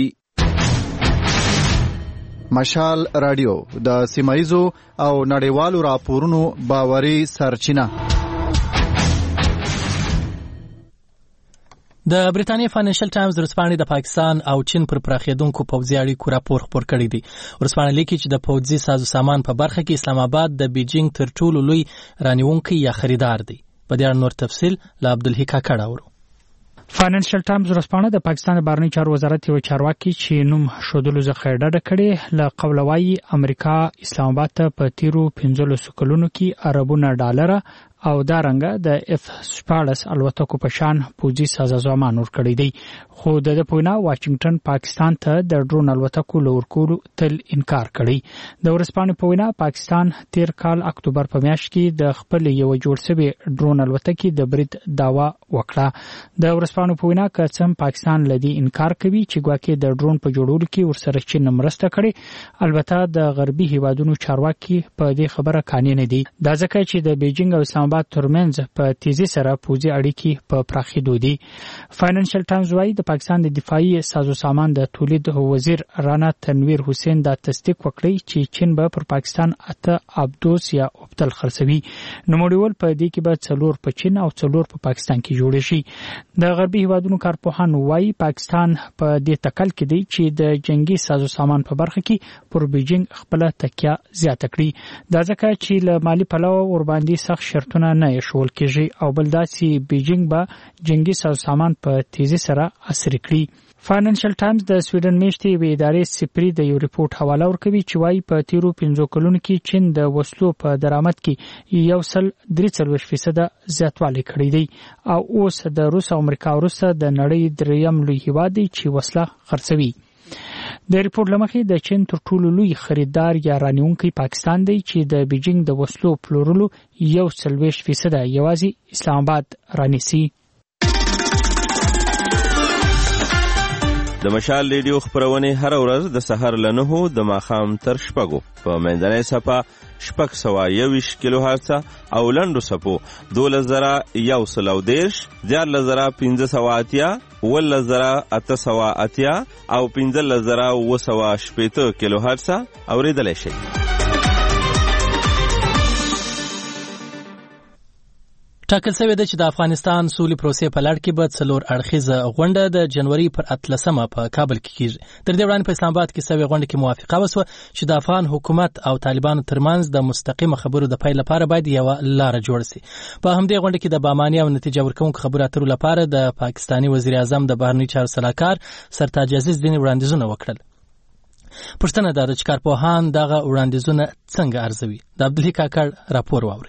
مشال رادیو د سیمایزو او نړیوالو راپورونو باوري سرچینه. د بریتانیا فاینانشل ټایمز ورځپاڼې د پاکستان او چین پر پراخېدونکو پوځي اړیکو راپور خپور کړی دی. ورځپاڼه لیکي چې د پوځي سازو سامان په برخه کې اسلام آباد د بیجینګ تر ټولو لوی رانیونکی یا خریدار دی. په دې اړه نور تفصیل له عبدالحی کاکړ اورو. فاینانشل ټایمز ورځپاڼه د پاکستان د بهرنیو چارو وزارت یو چارواکي چې نوم ښودلو څخه ډډه کړې له قوله وایي امریکا اسلام آباد ته په تیرو پنځلسو کلونو کې اربونه ډالره او دارنګه د اف شپاړس الوتکو په شان پوځي سازوسامان ورکړی دی. خو د ده په وینا واشنګټن پاکستان ته د ډرون الوتکو له ورکولو تل انکار کړی. د ورځپاڼې په وینا پاکستان تیر کال اکتوبر په میاشت کې د خپل یو جوړ شوی ډرون الوتکې د برید دعوا وکړه. د ورځپاڼې په وینا که څه پاکستان له دې انکار کوي چې ګواکې د ډرون په جوړولو کې ورسره چین مرسته کړې، البته د غربي هیوادونو چارواکي په دې خبره قانع نه دي. دا ځکه چې د بیجینګ او اسلام آباد ترمنځ په تیزی سره پوځي اړیکې په پراخېدو دي. فاینانشل ټایمز وايي د پاکستان د دفاعي سازو سامان د تولید وزیر رانا تنویر حسین دا تصدیق وکړی چې چین به پر پاکستان اته ابدوس یا اوبتل خرڅوي. نوموړي په دې کې به څلور په چین او څلور په پاکستان کې جوړ شي. د غربي هیوادونو کارپوهان وايي پاکستان په دې تکل کې دی چې د جنگي سازو سامان په برخه کې پر بیجینګ خپل تکیه زیاته کړي. دا ځکه چې له مالی پلوه ورباندې سخت شرطونه نه شول کېږي او بل داسې بیجینګ به جنگي سازو سامان په تیزی سره عصري کړي. فاینانشل ټایمز د سویډن میشتې یوې ادارې سپری د یو ریپورت حواله ورکوي چې وايي په تیرو پنځو کلونو کې چین د وسلو په درآمد کې یو سل درې څلوېښت فیصده زیاتوالی کړی دی او اوس د روس او امریکا وروسته د نړۍ دریم لوی هیواد دی چې وسله خرڅوي. د ریپورت له مخې د چین تر ټولو لوی خریدار یا رانیونکی پاکستان دی چې د بیجینګ د وسلو پلورلو یو څلوېښت فیصده یوازې اسلام آباد رانیسي. د مشال ریډیو خپرونې هر ورځ د سحر له نهو د ماښام تر شپږو په منځنۍ صفحه شپږ سوه یوویشت کیلو هرڅه او لنډو صفحو دولس زره یو سل او دېرش، دیارلس زره پنځه سوه اتیا، اوولس زره اته سوه اتیا او پنځلس زره اوه سوه شپېته کیلو هرڅه اورېدلی شئ. ټاکل شوې ده چې د افغانستان سولې پروسې په لړ کې به څلور اړخیزه غونډه د جنوري پر اتلسمه په کابل کې کیږي. تر دې وړاندې په اسلام آباد کې شوې غونډه کې موافقه وشوه چې د افغان حکومت او طالبانو ترمنځ د مستقیمه خبرو د پیل لپاره باید یو لار جوړ شي. په همدې غونډه کې د باماني او نتیجه ورکوونکو خبرو اترو لپاره د پاکستاني وزیر اعظم د بهرنی چارو سلاکار سرتاج عزیز ځینې وړاندیزونه وکړل. پوښتنه ده چې کارپوهان دغه وړاندیزونه څنګه ارزوي. د عبدالحی کاکړ راپور واوري.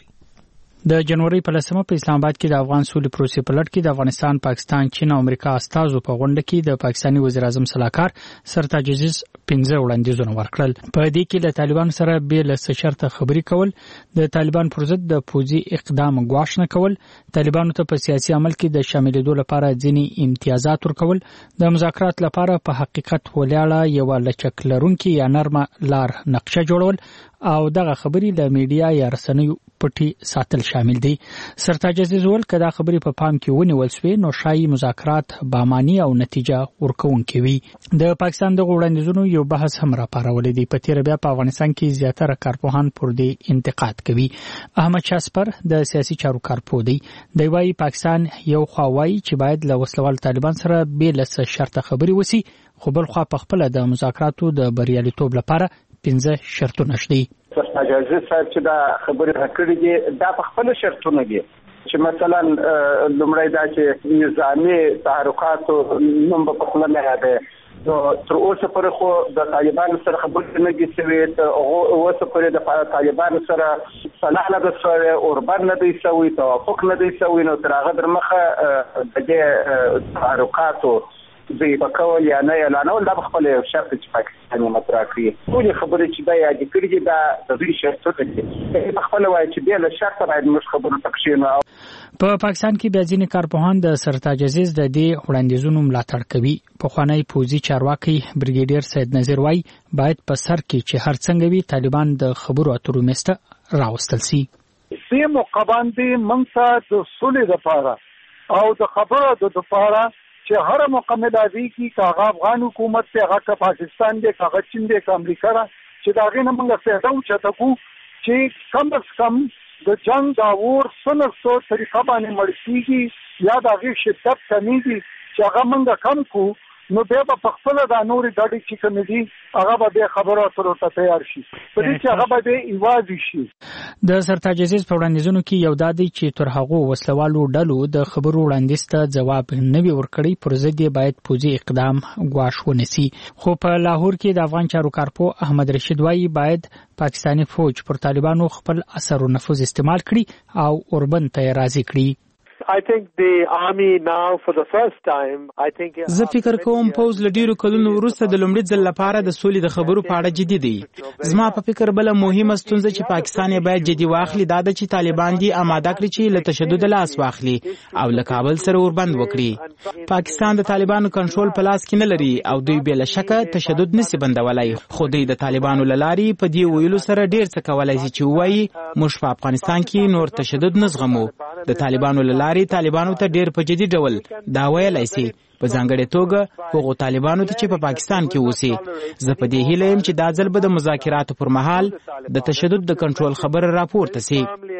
د جنوري په لسمه په اسلام آباد کې د افغان سولې پروسې په لړ کې د افغانستان، پاکستان، چین او امریکا استازو په غونډه کې د پاکستاني وزیر اعظم سلاکار سرتاج عزیز پنځه وړاندیزونه ورکړل. په دې کې له طالبانو سره بې له شرطه خبرې کول، د طالبان پر ضد د پوځي اقدام ګواښ نه کول، طالبانو ته په سیاسي عمل کې د شاملېدو لپاره ځینې امتیازات ورکول، د مذاکرات لپاره په حقیقت ولاړه یو لچک لرونکې یا نرمه لار نقشه جوړول او دغه خبرې له میډیا یا رسنیو پټي ساتل شامل دي. سرتاج عزیز وویل که دا خبرې په پام کې ونیول سوې نو شایي مذاکرات باماني او نتیجه ورکوونکې وي. د پاکستان دغه وړاندیزونو یو بحث هم راپارولی دی. په تېره بیا په افغانستان کې زیاتره کارپوهان پر دې انتقاد کوي. احمد شاه سپر د سیاسي چارو کارپوه دی. دی وايي پاکستان یو خوا وايي چې باید له وسلوال طالبان سره بې له شرطه خبرې وسي، خو بل خوا په خپله د مذاکراتو د بریالیتوب لپاره پنځه شرطونه شته. سرتاج عزیز صاحب چې دا خبرې راکړې دي دا په خپل شرطونه دي چې مثلا لومړی دا چې نظامي تحرکاتو نوم په خپل نه یادې نو تر اوسه پورې خو د طالبانو سره خبرې نه دي شوې. اوسه پورې د طالبانو سره صلاح نه ده شوې، اوربند نه دی شوی، توافق نه دی شوی. نو تر هغه در مخه د دې تحرکاتو زی په کول یا نه اعلانول دا خپل شرط چې پاکستان مطرح کړی. ټول خبرې چې دا یاد کړی دي دا د دوی شرطونه دي. په خپل وایي چې بیا له شرط باید موږ خبرو تکشینو. په پاکستان کې بیا ځینې کارپوهان د سرتاج عزیز د دې وړاندیزونو ملاتړ کوي. پخوانی پوځي چارواکي بریګیډیر سید نذیر وايي باید په سر کې چې هر څنګه وي طالبان د خبرو اترو مسته راوستل سي. سیم قباندي منصا د سولې لپاره او د خبرو د لپاره چې هر مکمل ازي کی کاغه افغان حکومت ته هغه پاکستان دې کاغه چین دې امریکا را چې دا غینه موږ څه داو چې تاسو چې کم از کم د جنگ دا ور سنرسو طریقه باندې مړسیږي یا دا غي شدت کمیږي چې هغه موږ کم کو نو بیا په خپل د نوري ډاډي چې کوم دي هغه به خبرو سره ته تیار شي په دې چې هغه به ایوازي شي. د سرتاج عزیز په وړاندیزونو کې یو دادی چې تر هغه وسلوالو ډلو د خبرو وړاندیز ته جواب نه وی ورکړي پر ضد باید پوځي اقدام غواړ ونیسي. خو په لاهور کې د افغان چارو کارپوه احمد رشید وايي باید پاکستاني فوج پر طالبانو خپل اثر او نفوذ استعمال کړي او اوربند ته راضي کړي. I think the army now for the first time I think زه فکر کوم پوز لډیرو کلونو وروسته د لومړي ځل لپاره د سولې د خبرو په اړه جدي دي. زما په فکر بل مهمه ستونزه چې پاکستان یې باید جدي واخلي دا د چې طالبان دي آماده کړي چې له تشدد لاس واخلي او له کابل سره وربند وکړي. پاکستان د طالبانو کنټرول په لاس کې نه لري او دوی بل شکه تشدد نسی بندولای. خو دوی د طالبانو لاري په دی ویلو سره ډیر څه کولای شي چې وایي موږ په افغانستان کې نور تشدد نه زغمو. د طالبانو لاري طالبانو ته ډیر په جدي ډول دا ویلای شي په ځانګړې توګه هغو طالبانو ته چې په پاکستان کې اوسي. زه په دې هیله یم چې دا ځل به د مذاکراتو پر مهال د تشدد د کنټرول خبره راپورته سي.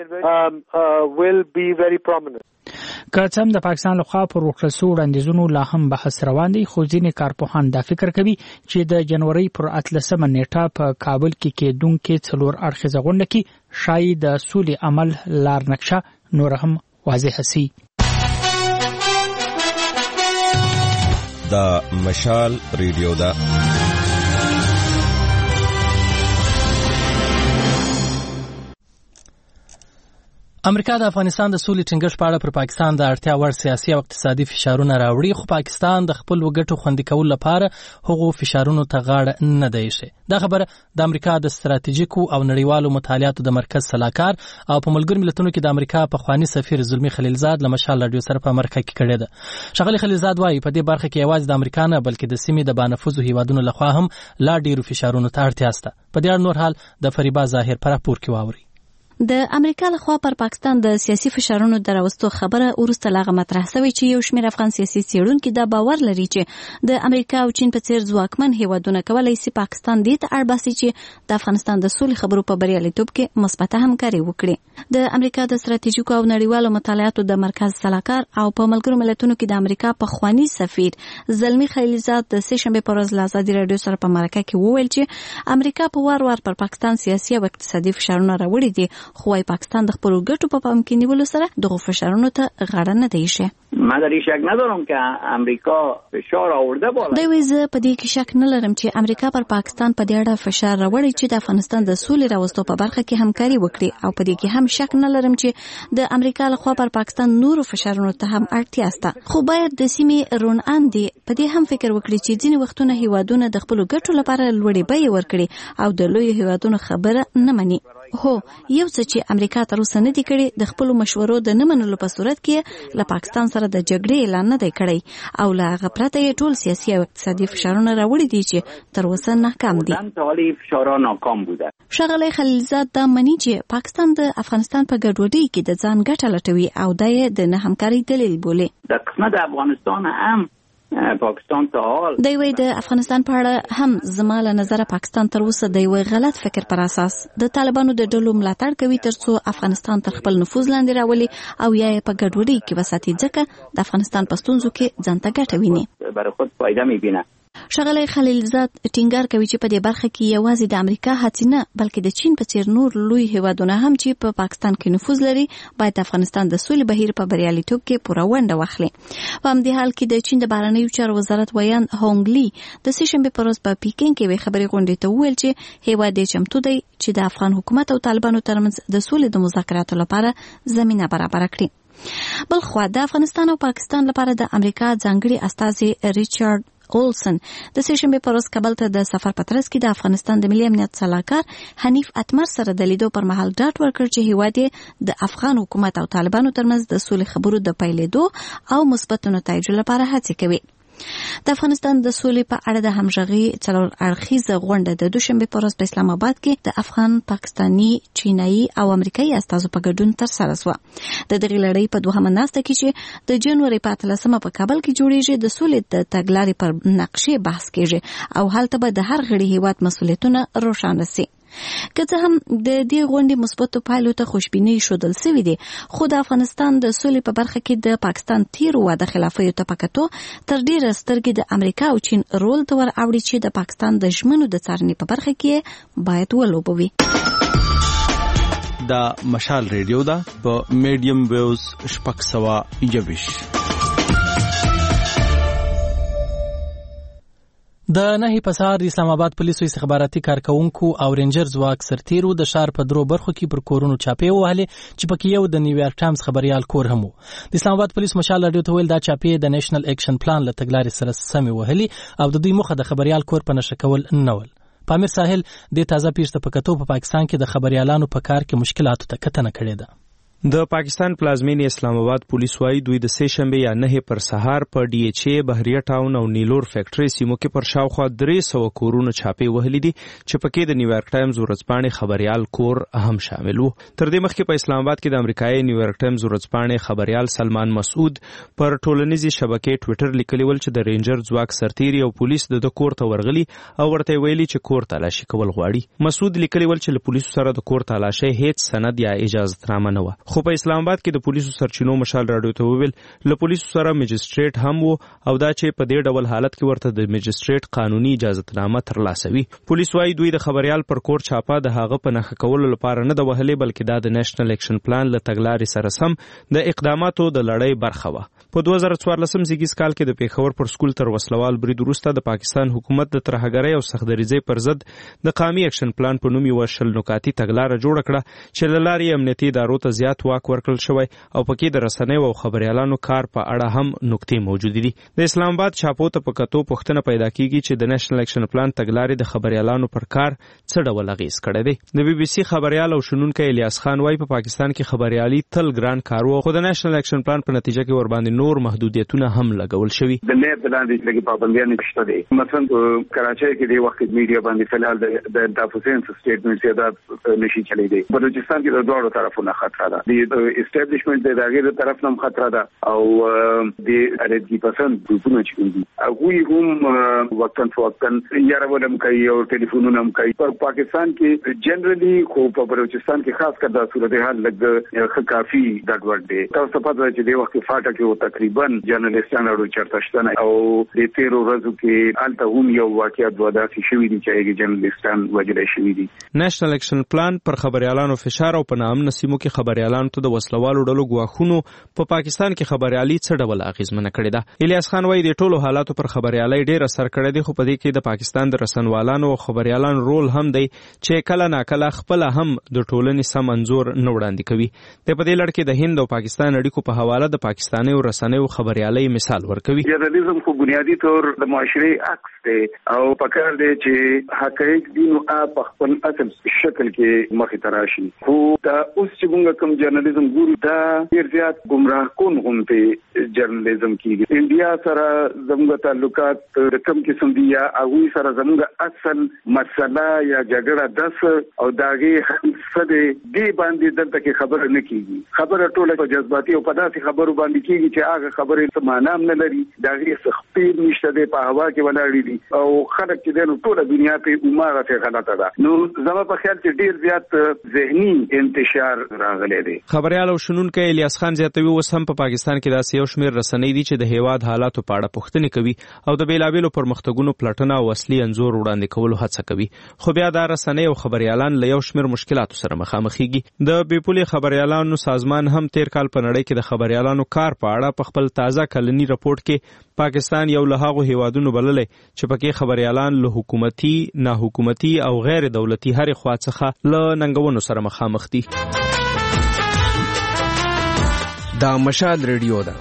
که څه هم د پاکستان لخوا پر وکړل شوو وړاندیزونو لا هم بحث روان دی، خو ځینې کارپوهان دا فکر کوي چې د جنوري پر اتلسمه نیټه په کابل کې کېدونکې څلور اړخیزه غونډه کې شایي د سولې عمل لار نقشه نور هم واضح سي. دا مشال ریډیو دا امریکا د افغانستان د سولې ټینګښت په اړه پر پاکستان د اړتیا وړ سیاسي او اقتصادي فشارونه راوړي، خو پاکستان د خپل وګټو خوندي کولو لپاره هغو فشارونو ته غاړه نه دی ایښې. دا خبره د امریکا د ستراتیژیکو او نړیوالو مطالعاتو د مرکز سلاکار او په ملګرو ملتونو کې د امریکا پخوانی سفیر زلمی خلیلزاد له مشال راډیو سره په مرکه کې کړې ده. ښاغلي خلیلزاد وايي په دې برخه کې یوازې د امریکا نه بلکې د سیمې د بانفوذو هیوادونو لخوا هم لا ډیرو فشارونو ته اړتیا شته. په دې اړه نور حال د فریبا ظاهر په راپور کې واوري. د امریکا لخوا پر پاکستان د سیاسي فشارونو دراوستو خبره وروسته لاغه مطرح شوې چې یو شمېر افغان سیاسي څېړونکي دا باور لري چې د امریکا او چین په څېر ځواکمن هیوادونه کولی شي پاکستان دې ته اړ باسي چې د افغانستان د سولې خبرو په بریالیتوب کې مثبته همکاري وکړي. د امریکا د ستراتیژیکو او نړیوالو مطالعاتو د مرکز سلاکار او په ملګرو ملتونو کې د امریکا پخوانی سفیر زلمی خلیلزاد د سه شنبې په ورځ له ازادي راډیو سره په مرکه کې وویل چې امریکا په وار وار پر پاکستان سیاسي او اقتصادي فشارونه راوړي دي، خو وايي پاکستان د خپلو ګټو په پام کې نیولو سره دغو فشارونو ته غاړه نه دی ایښی. من در این شک ندارم که امریکا فشار آورده بالا. دوی زه په دې کې شک نه لرم چې امریکا پر پاکستان په دې اړه فشار راوړي چې د افغانستان د سولې راوستو په برخه کې همکاري وکړي، او په دې کې هم شک نه لرم چې د امریکا لخوا پر پاکستان نورو فشارونو ته هم اړتیا شته. خو باید د سیمې روناندې په دې هم فکر وکړي چې ځینې وختونه هیوادونه د خپلو ګټو لپاره لوړې بیې ورکړي او د لویو هیوادونو خبره نه مني. هو، یو څه چې امریکا تر اوسه نه دی کړی د خپلو مشورو د نه منلو په صورت کې له پاکستان سره د جګړې اعلان نه دی کړی او له هغه پرته یې ټول سیاسي او اقتصادي فشارونه راوړي دي چې تر اوسه ناکام دي. ښاغلی خلیلزاد دا مني چې پاکستان د افغانستان په ګډوډۍ کې د ځان ګټه لټوي او دا یې د نه همکارۍ دلیل بولي. د قسمت افغانستان هم پاکستان ته حال دی وی د افغانستان په اړه هم زما له نظره پاکستان تر اوسه د یو غلط فکر پر اساس د طالبانو د ډلو ملاتړ کوي ترڅو افغانستان تر خپل نفوذ لاندې راولي او یا یې په ګډوډۍ کې وساتي، ځکه د افغانستان په ستونزو کې ځان ته ګټه ویني. برای خود فایده میبینه. ښاغلی خلیلزاد ټینګار کوي چې په دې برخه کې یوازې د امریکا هڅې نه بلکې د چین په څېر نور لوی هیوادونه هم چې په پاکستان کې نفوذ لري باید د افغانستان د سولې بهیر په بریالیتوب کې پوره ونډه واخلي. په همدې حال کې د چین د بهرنیو چارو وزارت ویان هونګ لی د سه شنبې په ورځ په پیکینګ کې یوې خبري غونډې ته وویل چې هیواد یې چمتو دی چې د افغان حکومت او طالبانو ترمنځ د سولې د مذاکراتو لپاره زمینه برابره کړي. بل خوا د افغانستان او پاکستان لپاره د امریکا ځانګړي استازي ریچارډ اولسن د سه شنبې په ورځ کابل ته د سفر په ترڅ کې د افغانستان د ملي امنیت سلاکار حنیف اتمر سره د لیدو پر مهال ډاډ ورکړ چې هیواد یې د افغان حکومت او طالبانو ترمنځ د سولې خبرو د پیلېدو او مثبتو نتایجو لپاره هڅې کوي. د افغانستان د سولې په اړه د همغږي څلور اړخیزه غونډه د دوشنبه په ورځ په اسلام آباد کې د افغان، پاکستاني، چینایي او امریکایي استازو په ګډون ترسره شوه. د دغې لړۍ په دوهمه ناسته کې چې د جنوري په اتلسمه په کابل کې جوړیږي د سولې د تګلارې پر نقشې بحث کیږي او هلته به د هر غړي هیواد مسؤلیتونه روښانه شي. که څه هم د دې غونډې مثبتو پایلو ته خوشبیني ښودل سوي دي، خو د افغانستان د سولې په برخه کې د پاکستان تیرو واده خلافیو ته په کتو تر ډیره سترګې د امریکا او چین رول ته ور اوړي چې د پاکستان د ژمنو د څارنې په برخه کې باید ولوبوي. دا مشال ریډیو ده په میډیم ویوز شپږ سوه یوویش. د نهي پسار د اسلام آباد پولیسو استخباراتي کارکونکو او رینجر ځواک سرتیرو د ښار په درو برخو کې پر کورونو چاپې وهلې چې پکې یو د نیویارک ټایمز خبريال کور هم و. د اسلام آباد پولیس مشال راډیو ته ویل دا چاپې د نېشنل اکشن پلان له تګلارې سره سمې وهلې او د دوی مخه د خبريال کور په نشه کول نه ول. پامیر ساحل د تازه پیښته په کتو په پاکستان کې د خبريالانو په کار کې مشکلاتو ته کتنه کړې ده. د پاکستان پلازمینې اسلام آباد پولیس وايي دوی د سه شنبه یا نه پر سهار په ډي ایچ ای بهریه ټاون او نیلور فیکټري سیمو کې پر شاوخوا درې سوه کورونو چاپې وهلې دي چې پکې د نیویارک ټایمز ورځپاڼې خبريال کور هم شامل وو. تر دې مخکې په اسلام آباد کې د امریکایي نیویارک ټایمز ورځپاڼې خبريال سلمان مسعود پر ټولنیزې شبکې ټوئیټر لیکلی ول چې د رینجر ځواک سرتیري او پولیس د کور ته ورغلي او ورته ویلي چې کور تلاشي کول غواړي. مسعود لیکلی ول چې له پولیسو سره د کور تلاشي هیڅ سند یا اجازهنامه نه و. خو په اسلام آباد کې د پولیسو سرچینو مشال راډیو ته وویل له پولیسو سره مجستریټ هم وو او دا چې په دې ډول حالت کې ورته د مجستریټ قانوني اجازهنامه ترلاسه وي. پولیس وايي دوی د خبريال پر کور چاپه د هغه په نښه کولو لپاره نه د وهلې بلکې دا د نېشنل اکشن پلان له تګلارې سره سم د اقداماتو د لړۍ برخه وه. په دوه زره څوارلسم زیږیز کال کې د پیښور پر سکول تر وسلوال برید وروسته د پاکستان حکومت د ترهګرۍ او سختدریزۍ پر ضد د قومي اکشن پلان په نوم یوه شل نکاتي تګلاره جوړه کړه چې له لارې امنیتي ادارو ته زیات واک ورکړل شوی او پکې د رسنیو او خبريالانو کار په اړه هم نکتې موجود دي. د اسلام آباد چاپو ته په کتو پوښتنه پیدا کیږي چې د نېشنل اکشن پلان تګلارې د خبريالانو پر کار څه ډول اغیز کړی دی. د بي بي سي خبريال او شنونکی الیاس خان وايي په پاکستان کې خبريالي تل ګران کار و خو د نېشنل اکشن پلان په نتیجه کې ور باندې نور محدودیتونه هم لګول شوي. د نه بلاندې لګي پابندیاں شته دي. مثلا کراچۍ کې د وخت میډیا باندې فلحال د دافوسین سټیټمنټ زیاده نشي چلی دي. بلوچستان کې د دوه طرفونو خطر ده. د اسټابلیشمنت د هغه طرف هم خطر ده او د اړیدګي پسند ګروپونه چې دي هغه هم وقتاً فوقتاً یارولم کوي او ټلیفونونه هم کوي. په پاکستان کې جنرالي خو په بلوچستان کې خاص کر د صورتحال لګ کافي ډاډ دی. تاسو په دې چې د وخت فاټه کې تقریبا جرنالستان اړو چرته شته او د تیرو ورځو کې الته هم یو واقعیت وداسي شوې دي چې هغه جرنالستان وجل شوې دي. نېشنل اکشن پلان پر خبريالانو فشار او په نامنه سیمو کې خبريالانو ته د وسلوالو ډلو غواخونو په پاکستان کې خبريالي څه ډول اغیزمنه کړې ده. الیاس خان وايي د ټولو حالاتو پر خبريالي ډېر اثر کړی دی، خو په دې کې د پاکستان د رسنوالانو او خبريالانو رول هم دی چې کله ناکله خپل هم د ټولنې سم انزور نه وړاندې کوي. د په دې لړ کې د هند او پاکستان اړیکو په حواله د پاکستاني او رسنیو خبريالي مثال ورکوي. جرنالیزم خو بنیادی طور د معاشري عکس دی او پکار دی چې حقایق دي نو په خپل اصل شکل کې مخې ته راشي. خو دا اوس چې موږ کوم جرنالیزم ګورو دا ډېر زیات گمراه کون غونډې جرنالیزم کیږي. انډیا سره زموږ تعلقات د کوم قسم دي یا هغه سره زموږ اصل مسله یا جګړه داس او داغه څه دی دی باندې دلته کې خبره نه کیږي. خبره ټوله په جذباتي او په داسې خبرو باندې کیږي چې هغه خبرې څه معنا نه لري، داغه څه خپل نشته دی، په هوا کې ولاړې دي او خلک چې د ټوله دنیا په عمره ته غلطه ده. نو زما په خیال کې ډیر زیات ذهني انتشار راغلی دی. خبريال او شنونکو الیاس خان زیاتوي اوس هم په پاکستان کې داسې یو شمېر رسنۍ دي چې د هیواد حالاتو په اړه پوښتنې کوي او د بیلابیلو پرمختګونو پلټنه او اصلي انزور وړاندې کولو هڅه کوي. خو بیا دا رسنۍ او خبريالان له یو شمېر مشکلاتو سره مخامخېږي. د بیپولي خبريالانو سازمان هم تیر کال په نړۍ کې د خبريالانو کار په اړه په خپل تازه کلنی رپورت کې پاکستان یو له هغو هیوادونو بللی چې پکې خبريالان له حکومتي، ناحکومتي او غیر دولتي هرې خوا څخه له ننګونو سره مخامخ دي. دا مشال ریډیو ده.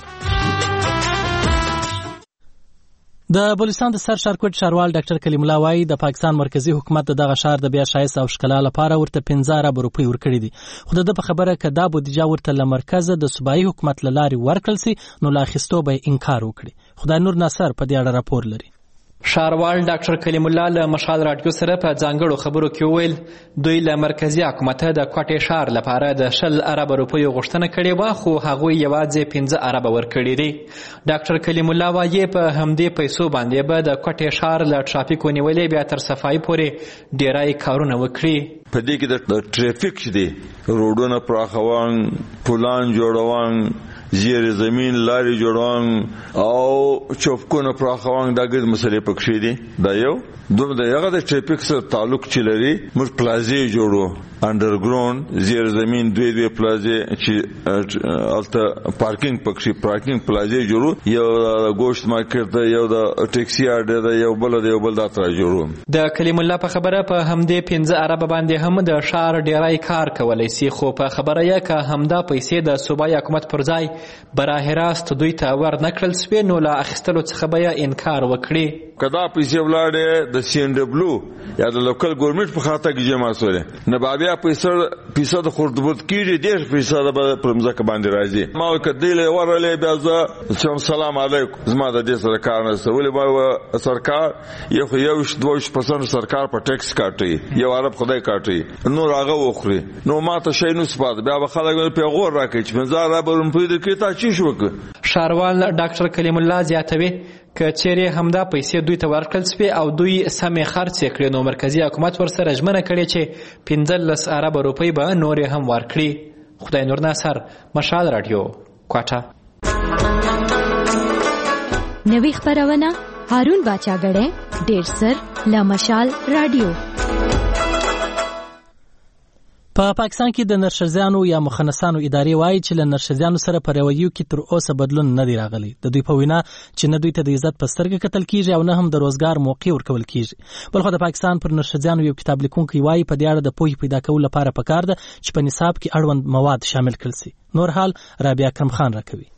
د بلوچستان د سر شارکوټ شاروال ډاکټر کلیم الله وايي د پاکستان مرکزی حکومت دغه شهر د بیا شایسته او ښکلا لپاره ورته پنځه ارب روپۍ ورکړي دي، خو د په خبره که دا بودیجه ورته له مرکزه د صوبایي حکومت له لارې ورکړل سي نو له اخیستو به یې انکار وکړي. خدای نور ناصر په دې اړه راپور لري. شاروال ډاکټر کلیم الله له مشال راډیو سره په ځانګړو خبرو کې وویل دوی له مرکزی حکومت د کوټې ښار لپاره د شل ارب روپیو غوښتنه کړې وه، خو هغوی یوازې پنځه ارب ورکړي دي. ډاکټر کلیم الله وایي په همدې پیسو باندې به د کوټې ښار له ټرافیکو نیولې بیا تر صفایي پورې ډیری کارونه وکړي. په دې کې د ټریفیک چې دی روډونه پراخوان، پلان جوړوان، زیر زمین لارې جوړوان او چوپکونه پراخوان، دا ګرد مسلې پکښې دي. دا یو دوم د هغه د ټریفیک سره تعلق چې لري موږ پلازې جوړو انډرګراوند زیر زمین دوی دوی پلازې چې الته پارکینګ پکښې پارکینګ پلازې جوړو، یو د ګوشت مارکیټ ده، یو د ټیکسي اډه ده، یو بل د یو بل دا تر جوړو. د کلیم الله په خبره په همدې پنځه ارب باندې هم د ښار ډیری کار کولی سي، خو په خبره یې که همدا پیسې د صوبایي حکومت پر ځای براه راست دوی ته ور نه کړل سوې نو له اخیستلو څخه به یې انکار وکړي. که دا پیسې ولاړې د سی ان ډبلو یا د لوکل ګورنمنټ په خاطه کې جمع سولې نه به بیا پیسې پیسې د خردبود کېږي، ډېر پیسې به پر مځکه باندې راځي. ما که دی له ورلې بیا زه چې سلام علیکم زما د دې سره کار نشته، ولې به سرکار یو یوش دوش پرسنټ سرکار په ټیکس کاټي، یو عرب خدای کاټي، نور هغه وخوري، نو ما ته شی نو سپات بیا به خلک پیغور راکړي چې پنځه ارب روپۍ درکړي تا چی شو وکړه. شاروال ډاکټر کلیم الله زیاتوي که چیرې همدا پیسې دوی ته ورکړل سوې او دوی سمې خرڅ کړي نو مرکزی حکومت ورسره ژمنه کړې چې پنځلس ارب روپۍ به نورې هم ورکړي. خدای نور ناصر، مشال راډیو، کوټه. نوې خپرونه هارون باچاګړی ډېر سر له مشال راډیو. په پا پاکستان کې د نرښځیانو یا مخنثانو ادارې وایي چې له نرښځیانو سره په رویو کې تر اوسه بدلون نه دی راغلی. د دوی په وینا چې نه دوی ته د عزت په سترګه کتل کیږي او نه هم د روزګار موقع ورکول کیږي. بلخو د پاکستان پر نرښځیانو یو کتاب لیکونکی وایي په دې اړه د پوهې پیدا کولو لپاره پکار ده چې په نصاب کې اړوند مواد شامل کړل شي. نور حال رابعه اکرم خان راکوي.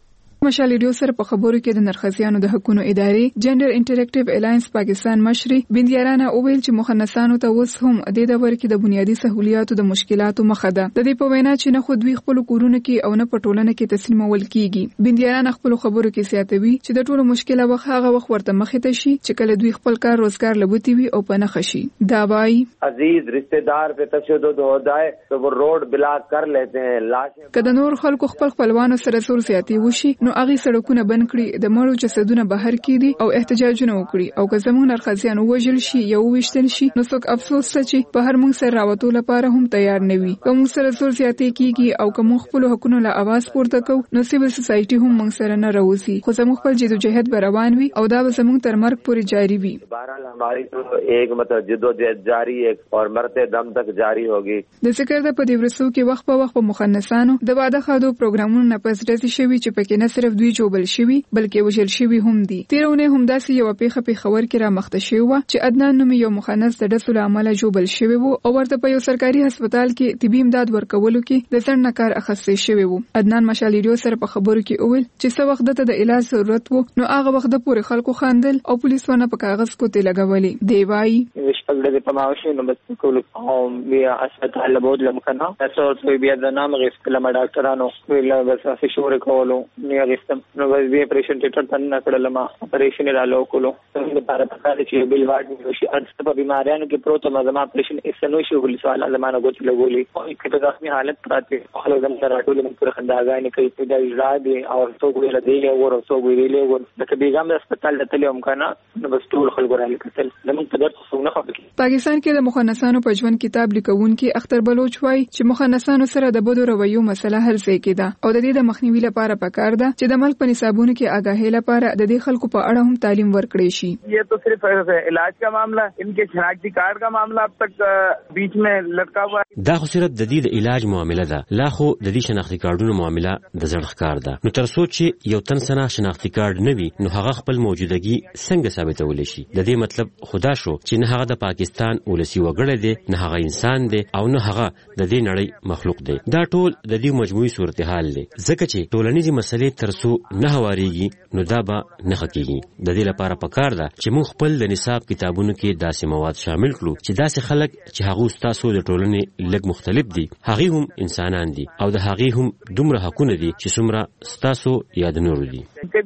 مشال ریډیو سره په خبرو کې د نرخزیانو د حقوقو ادارې جنډر انټریکټیو الاینس پاکستان مشري بندیارانه اوویل چې مخنثانو ته اوس هم د دې ور کې د بنیادی سہولیاتو د مشکلاتو مخه ده. د دې په وینا چې نه خود وی خپل کورونه کې او نه په ټولنه کې تسلیمول کیږي. بندیارانه خپل خبرو کې سیاتوي چې د ټولو مشکله وخت هغه وخت ورته مخې ته شي چې کله دوی خپل کار روزګار لبوتی وي او په نه خشي. دا وایي عزیز رشتہ دار په تشدد ہو جائے تو وہ روڈ بلاک کر لیتے ہیں. لاش کله نور خلکو خپل خپلوانو سره سور سیاتي وشي نو هغه سړکونه بند کړي د مړو جسدونه بهر کړي او احتجاجونه وکړي او که زموږ نرخزیان وژل شي یا وویشتل شي نو څوک افسوس چې په هر موږ سره راوتو لپاره هم تیار نه وي. کوم سره سور سیاتي کیږي او کوم خپل حقوقو له आवाज پورته کو نو سیول سوسایټي هم موږ سره نه راوځي خو زموږ خپل جدوجہد به روان وي او دا به زموږ تر مرګ پورې جاری وي. بہرحال ہماری تو ایک مطلب جدوجہد جاری ہے اور مرتے دم تک جاری ہوگی. د ذکر د په دیورسو کې وخت په وخت په مخنثانو د واده خادو پروګرامونو نه پس ډزې شوي چې پکې نه صرف دوی جوړل شوي بلکې وژل شوي هم دي. تیرونه هم داسې یو پیښه په خبر کې را مخته شوی و چې عدنان نوم یو مخنث د ډسول عمله جوړل شوی وو او ورته په یو سرکاري هسپتال کې طبي امداد ورکولو کې د ځن نکار اخیستل شوی وو. عدنان مشال ریډیو سره په خبرو کې اول چې څو وخت ته د علاج ضرورت وو نو هغه وخت د پوره خلکو خاندل او پولیس ونه په کاغذ کوتې لګولې. دی وايي وشپګړې په ماوشي نو بس کول او بیا هسپتال لبود لمکنه تاسو ته بیا د نام غوښتل ما ډاکټرانو ویل بس اسې شور کولو نه غوښتم نو بس بیا پریشن ټیټر تن کړل ما اپریشن را لو کولو د لپاره پکاره چې بل واډ شي ارڅ په بیماریانو کې پروت مزما اپریشن اسنو شو ول سوال زمانه غوت لګولي او کې د ځخمي حالت پراته خلک زم سره ټول من پر خنداګانې کوي چې د اجازه او څوک ویل دی له ور څوک ویل له ور د بیګام د هسپتال ته تلم کنه نو بس ټول خلک را لیکل زمون په درته څنګه خبرې. پاکستان کې د مخنثانو په ژوند کتاب لیکونکي اختر بلوچ وایي چې مخنثانو سره د بدو رویو مسله حل ځای کې ده او د دې د مخنیوي لپاره پکار ده چې د ملک په نصابونو کې آگاهی لپاره د دې خلکو په اړه هم تعلیم ورکړي شي. یہ تو صرف علاج کا معاملہ ان کے شناختی کارڈ کا معاملہ اب تک بیچ میں لٹکا ہوا ہے. دا خو صرف د دې د علاج معامله ده لا خو د دې شناختی کارډونو معامله د زړه کار ده. نو تر څو چې یو تن سره شناختی کارډ نه وي نو هغه خپل موجودګي څنګه ثابتول شي. د دې مطلب خدا شو چې نه هغه د پاکستان ولسی وګړی دی نه هغه انسان دی او نه هغه د دې نړۍ مخلوق دی. دا ټول د دې مجموعي صورتحال دی ځکه چې ټولنیزې مسلې تر څو نه هواريږي نو دا به نه حقيقي. د دې لپاره پکار ده چې موږ خپل د نصاب کتابونو کې داسې مواد شامل کړو چې داسې خلک چې هغه تاسو د ټولنې لږ مختلف دي هغه هم انسانان دي او د هغه هم دومره حقونه دي چې څومره تاسو یاد نور دي.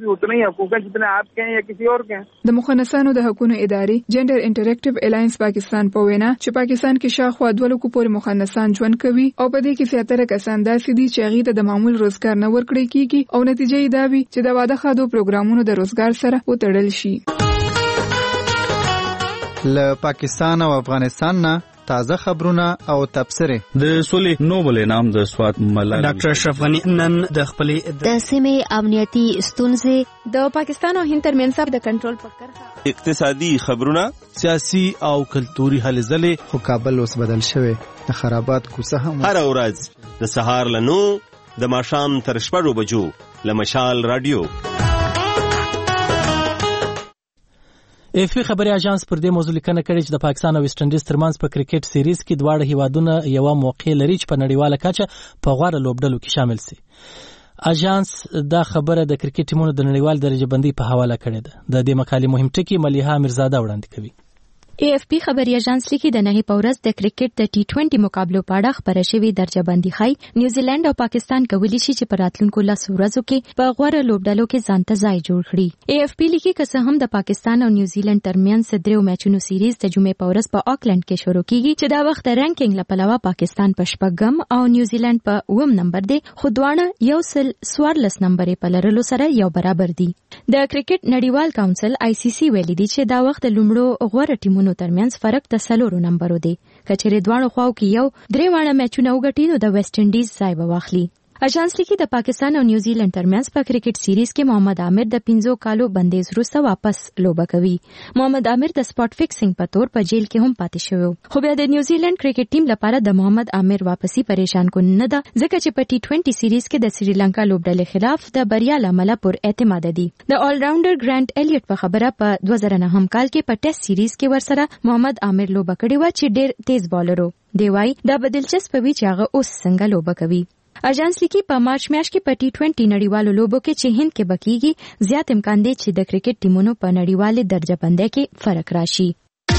د مخنثانو د حقوقو ادارې جنډر انټریکټیو الاینس پاکستان په وینا چې پاکستان کې شاوخوا دوه لکو پورې مخنثان ژوند کوي او په دې کې زیاتره کسان داسې دي چې هغه ته د معمول روزګار نه ورکړي کیږي او نتیجه یې دا وي چې د واده خادو پروګرامونو د روزګار سره وتړل شي. له پاکستان او افغانستان نه تازه خبرونه او تبصره. د سولې نوبل انعام د سوات ملالۍ ډاکټر اشرف غنی نن د خپلې د سیمې امنیتي ستونزې د پاکستان او هند ترمنځ د کنټرول په کرښه اقتصادي خبرونه سیاسي او کلتوري هلې ځلې خو کابل اوس بدل شوی د خرابات کوڅه هم هر ورځ د سهار له نو د ماښام تر شپږو بجو له مشال رادیو. افی خبري اژانس پر دې موضوع لیکنه کړې چې د پاکستان او ویسټ انډیز ترمنځ په کرکټ سیریز کې دواړه هیوادونه یو موقع لري چې په نړیواله کچه په غوړه لوبډلو کې شامل شي. اژانس دا خبره د کرکټ ټیمونو د نړیوال درجه بندۍ په حواله کړې ده. د دې مقالې مهم ټکی ملیحه میرزاده وړاندې کوي. اے اف پی خبري اژانس لیکي د نهي پورس د کرکټ د ټي ټوئنټي مقابلو په اړه خبره شوې درجه بندي خای نیوزیلند او پاکستان کولی شي چې په راتلونکو لس ورځو کې په غوړه لوبډلو کې ځان ته ځای جوړ کړي. اے اف پی لیکي که څه هم د پاکستان او نیوزیلند ترمنځ دریو میچونو سیریز د جمعې پورس په آکلند کې شروع کیږي چې دا وخت رانکینګ لپاره پاکستان په شپږم او نیوزیلند په اووم نمبر دی خو دواړه یو سل څوارلس نمبر په لرلو سره یو برابر دي. د کرکټ نړیوال کونسل آی سی سی ویلي دی چې دا وخت د لومړو غوړه ټیمونو ترمنځ فرق د څلورو نمبرو دی. کچېرې دواړو خواو کې یو درې واړه میچونه وګټي نو د ویسټ انډیز ځای به واخلي. اژانس لیکي د پاکستان او نیوزیلند ترمنځ په کرکټ سیریز کې محمد عامر د پنځو کالو بندیز وروسته واپس لوبه کوي. محمد عامر د سپاټ فکسینګ په تور په جیل کې هم پاتې شوی خو بیا د نیوزیلند کرکټ ټیم لپاره د محمد عامر واپسی پریشان کون نه ده ځکه چې په ټي ټوئنټي سیریز کې د سریلانکا لوبډلې خلاف د بریا لامل پر اعتماد دي. د آل راونډر ګرانټ الیټ په خبره په دوه زره نهم کال کې په ټیسټ سیریز کې ورسره محمد عامر لوبه کړې و چې ډېر تیز بالر و. دی وايي دا به دلچسپ وي چې هغه اوس څنګه لوبه کوي. اژانس لیکي په مارچ میاشت کې په ټي ټوینټي نړیوالو لوبو کې چې هند کې بکیږي زیات امکان دی چې د کرکټ ټیمونو په نړیواله درجه بندۍ کې فرق راشي.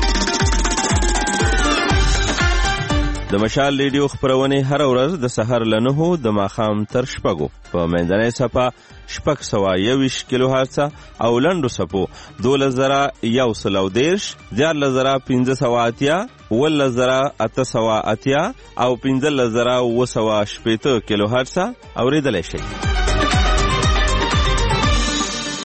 د مشال ریډیو خبرونه هر ورځ د سحر له نهو د ماښام تر شپږو په منځنۍ صفه شپږ سوه یوویشت کیلو هرڅه او لنډو صفو دولس زره یو سل او دېرش دیارلس زره پنځه سوه اتیا اوولس زره اته سوه اتیا او پنځلس زره اووه سوه شپېته کیلو هرڅه اورېدلی شئ.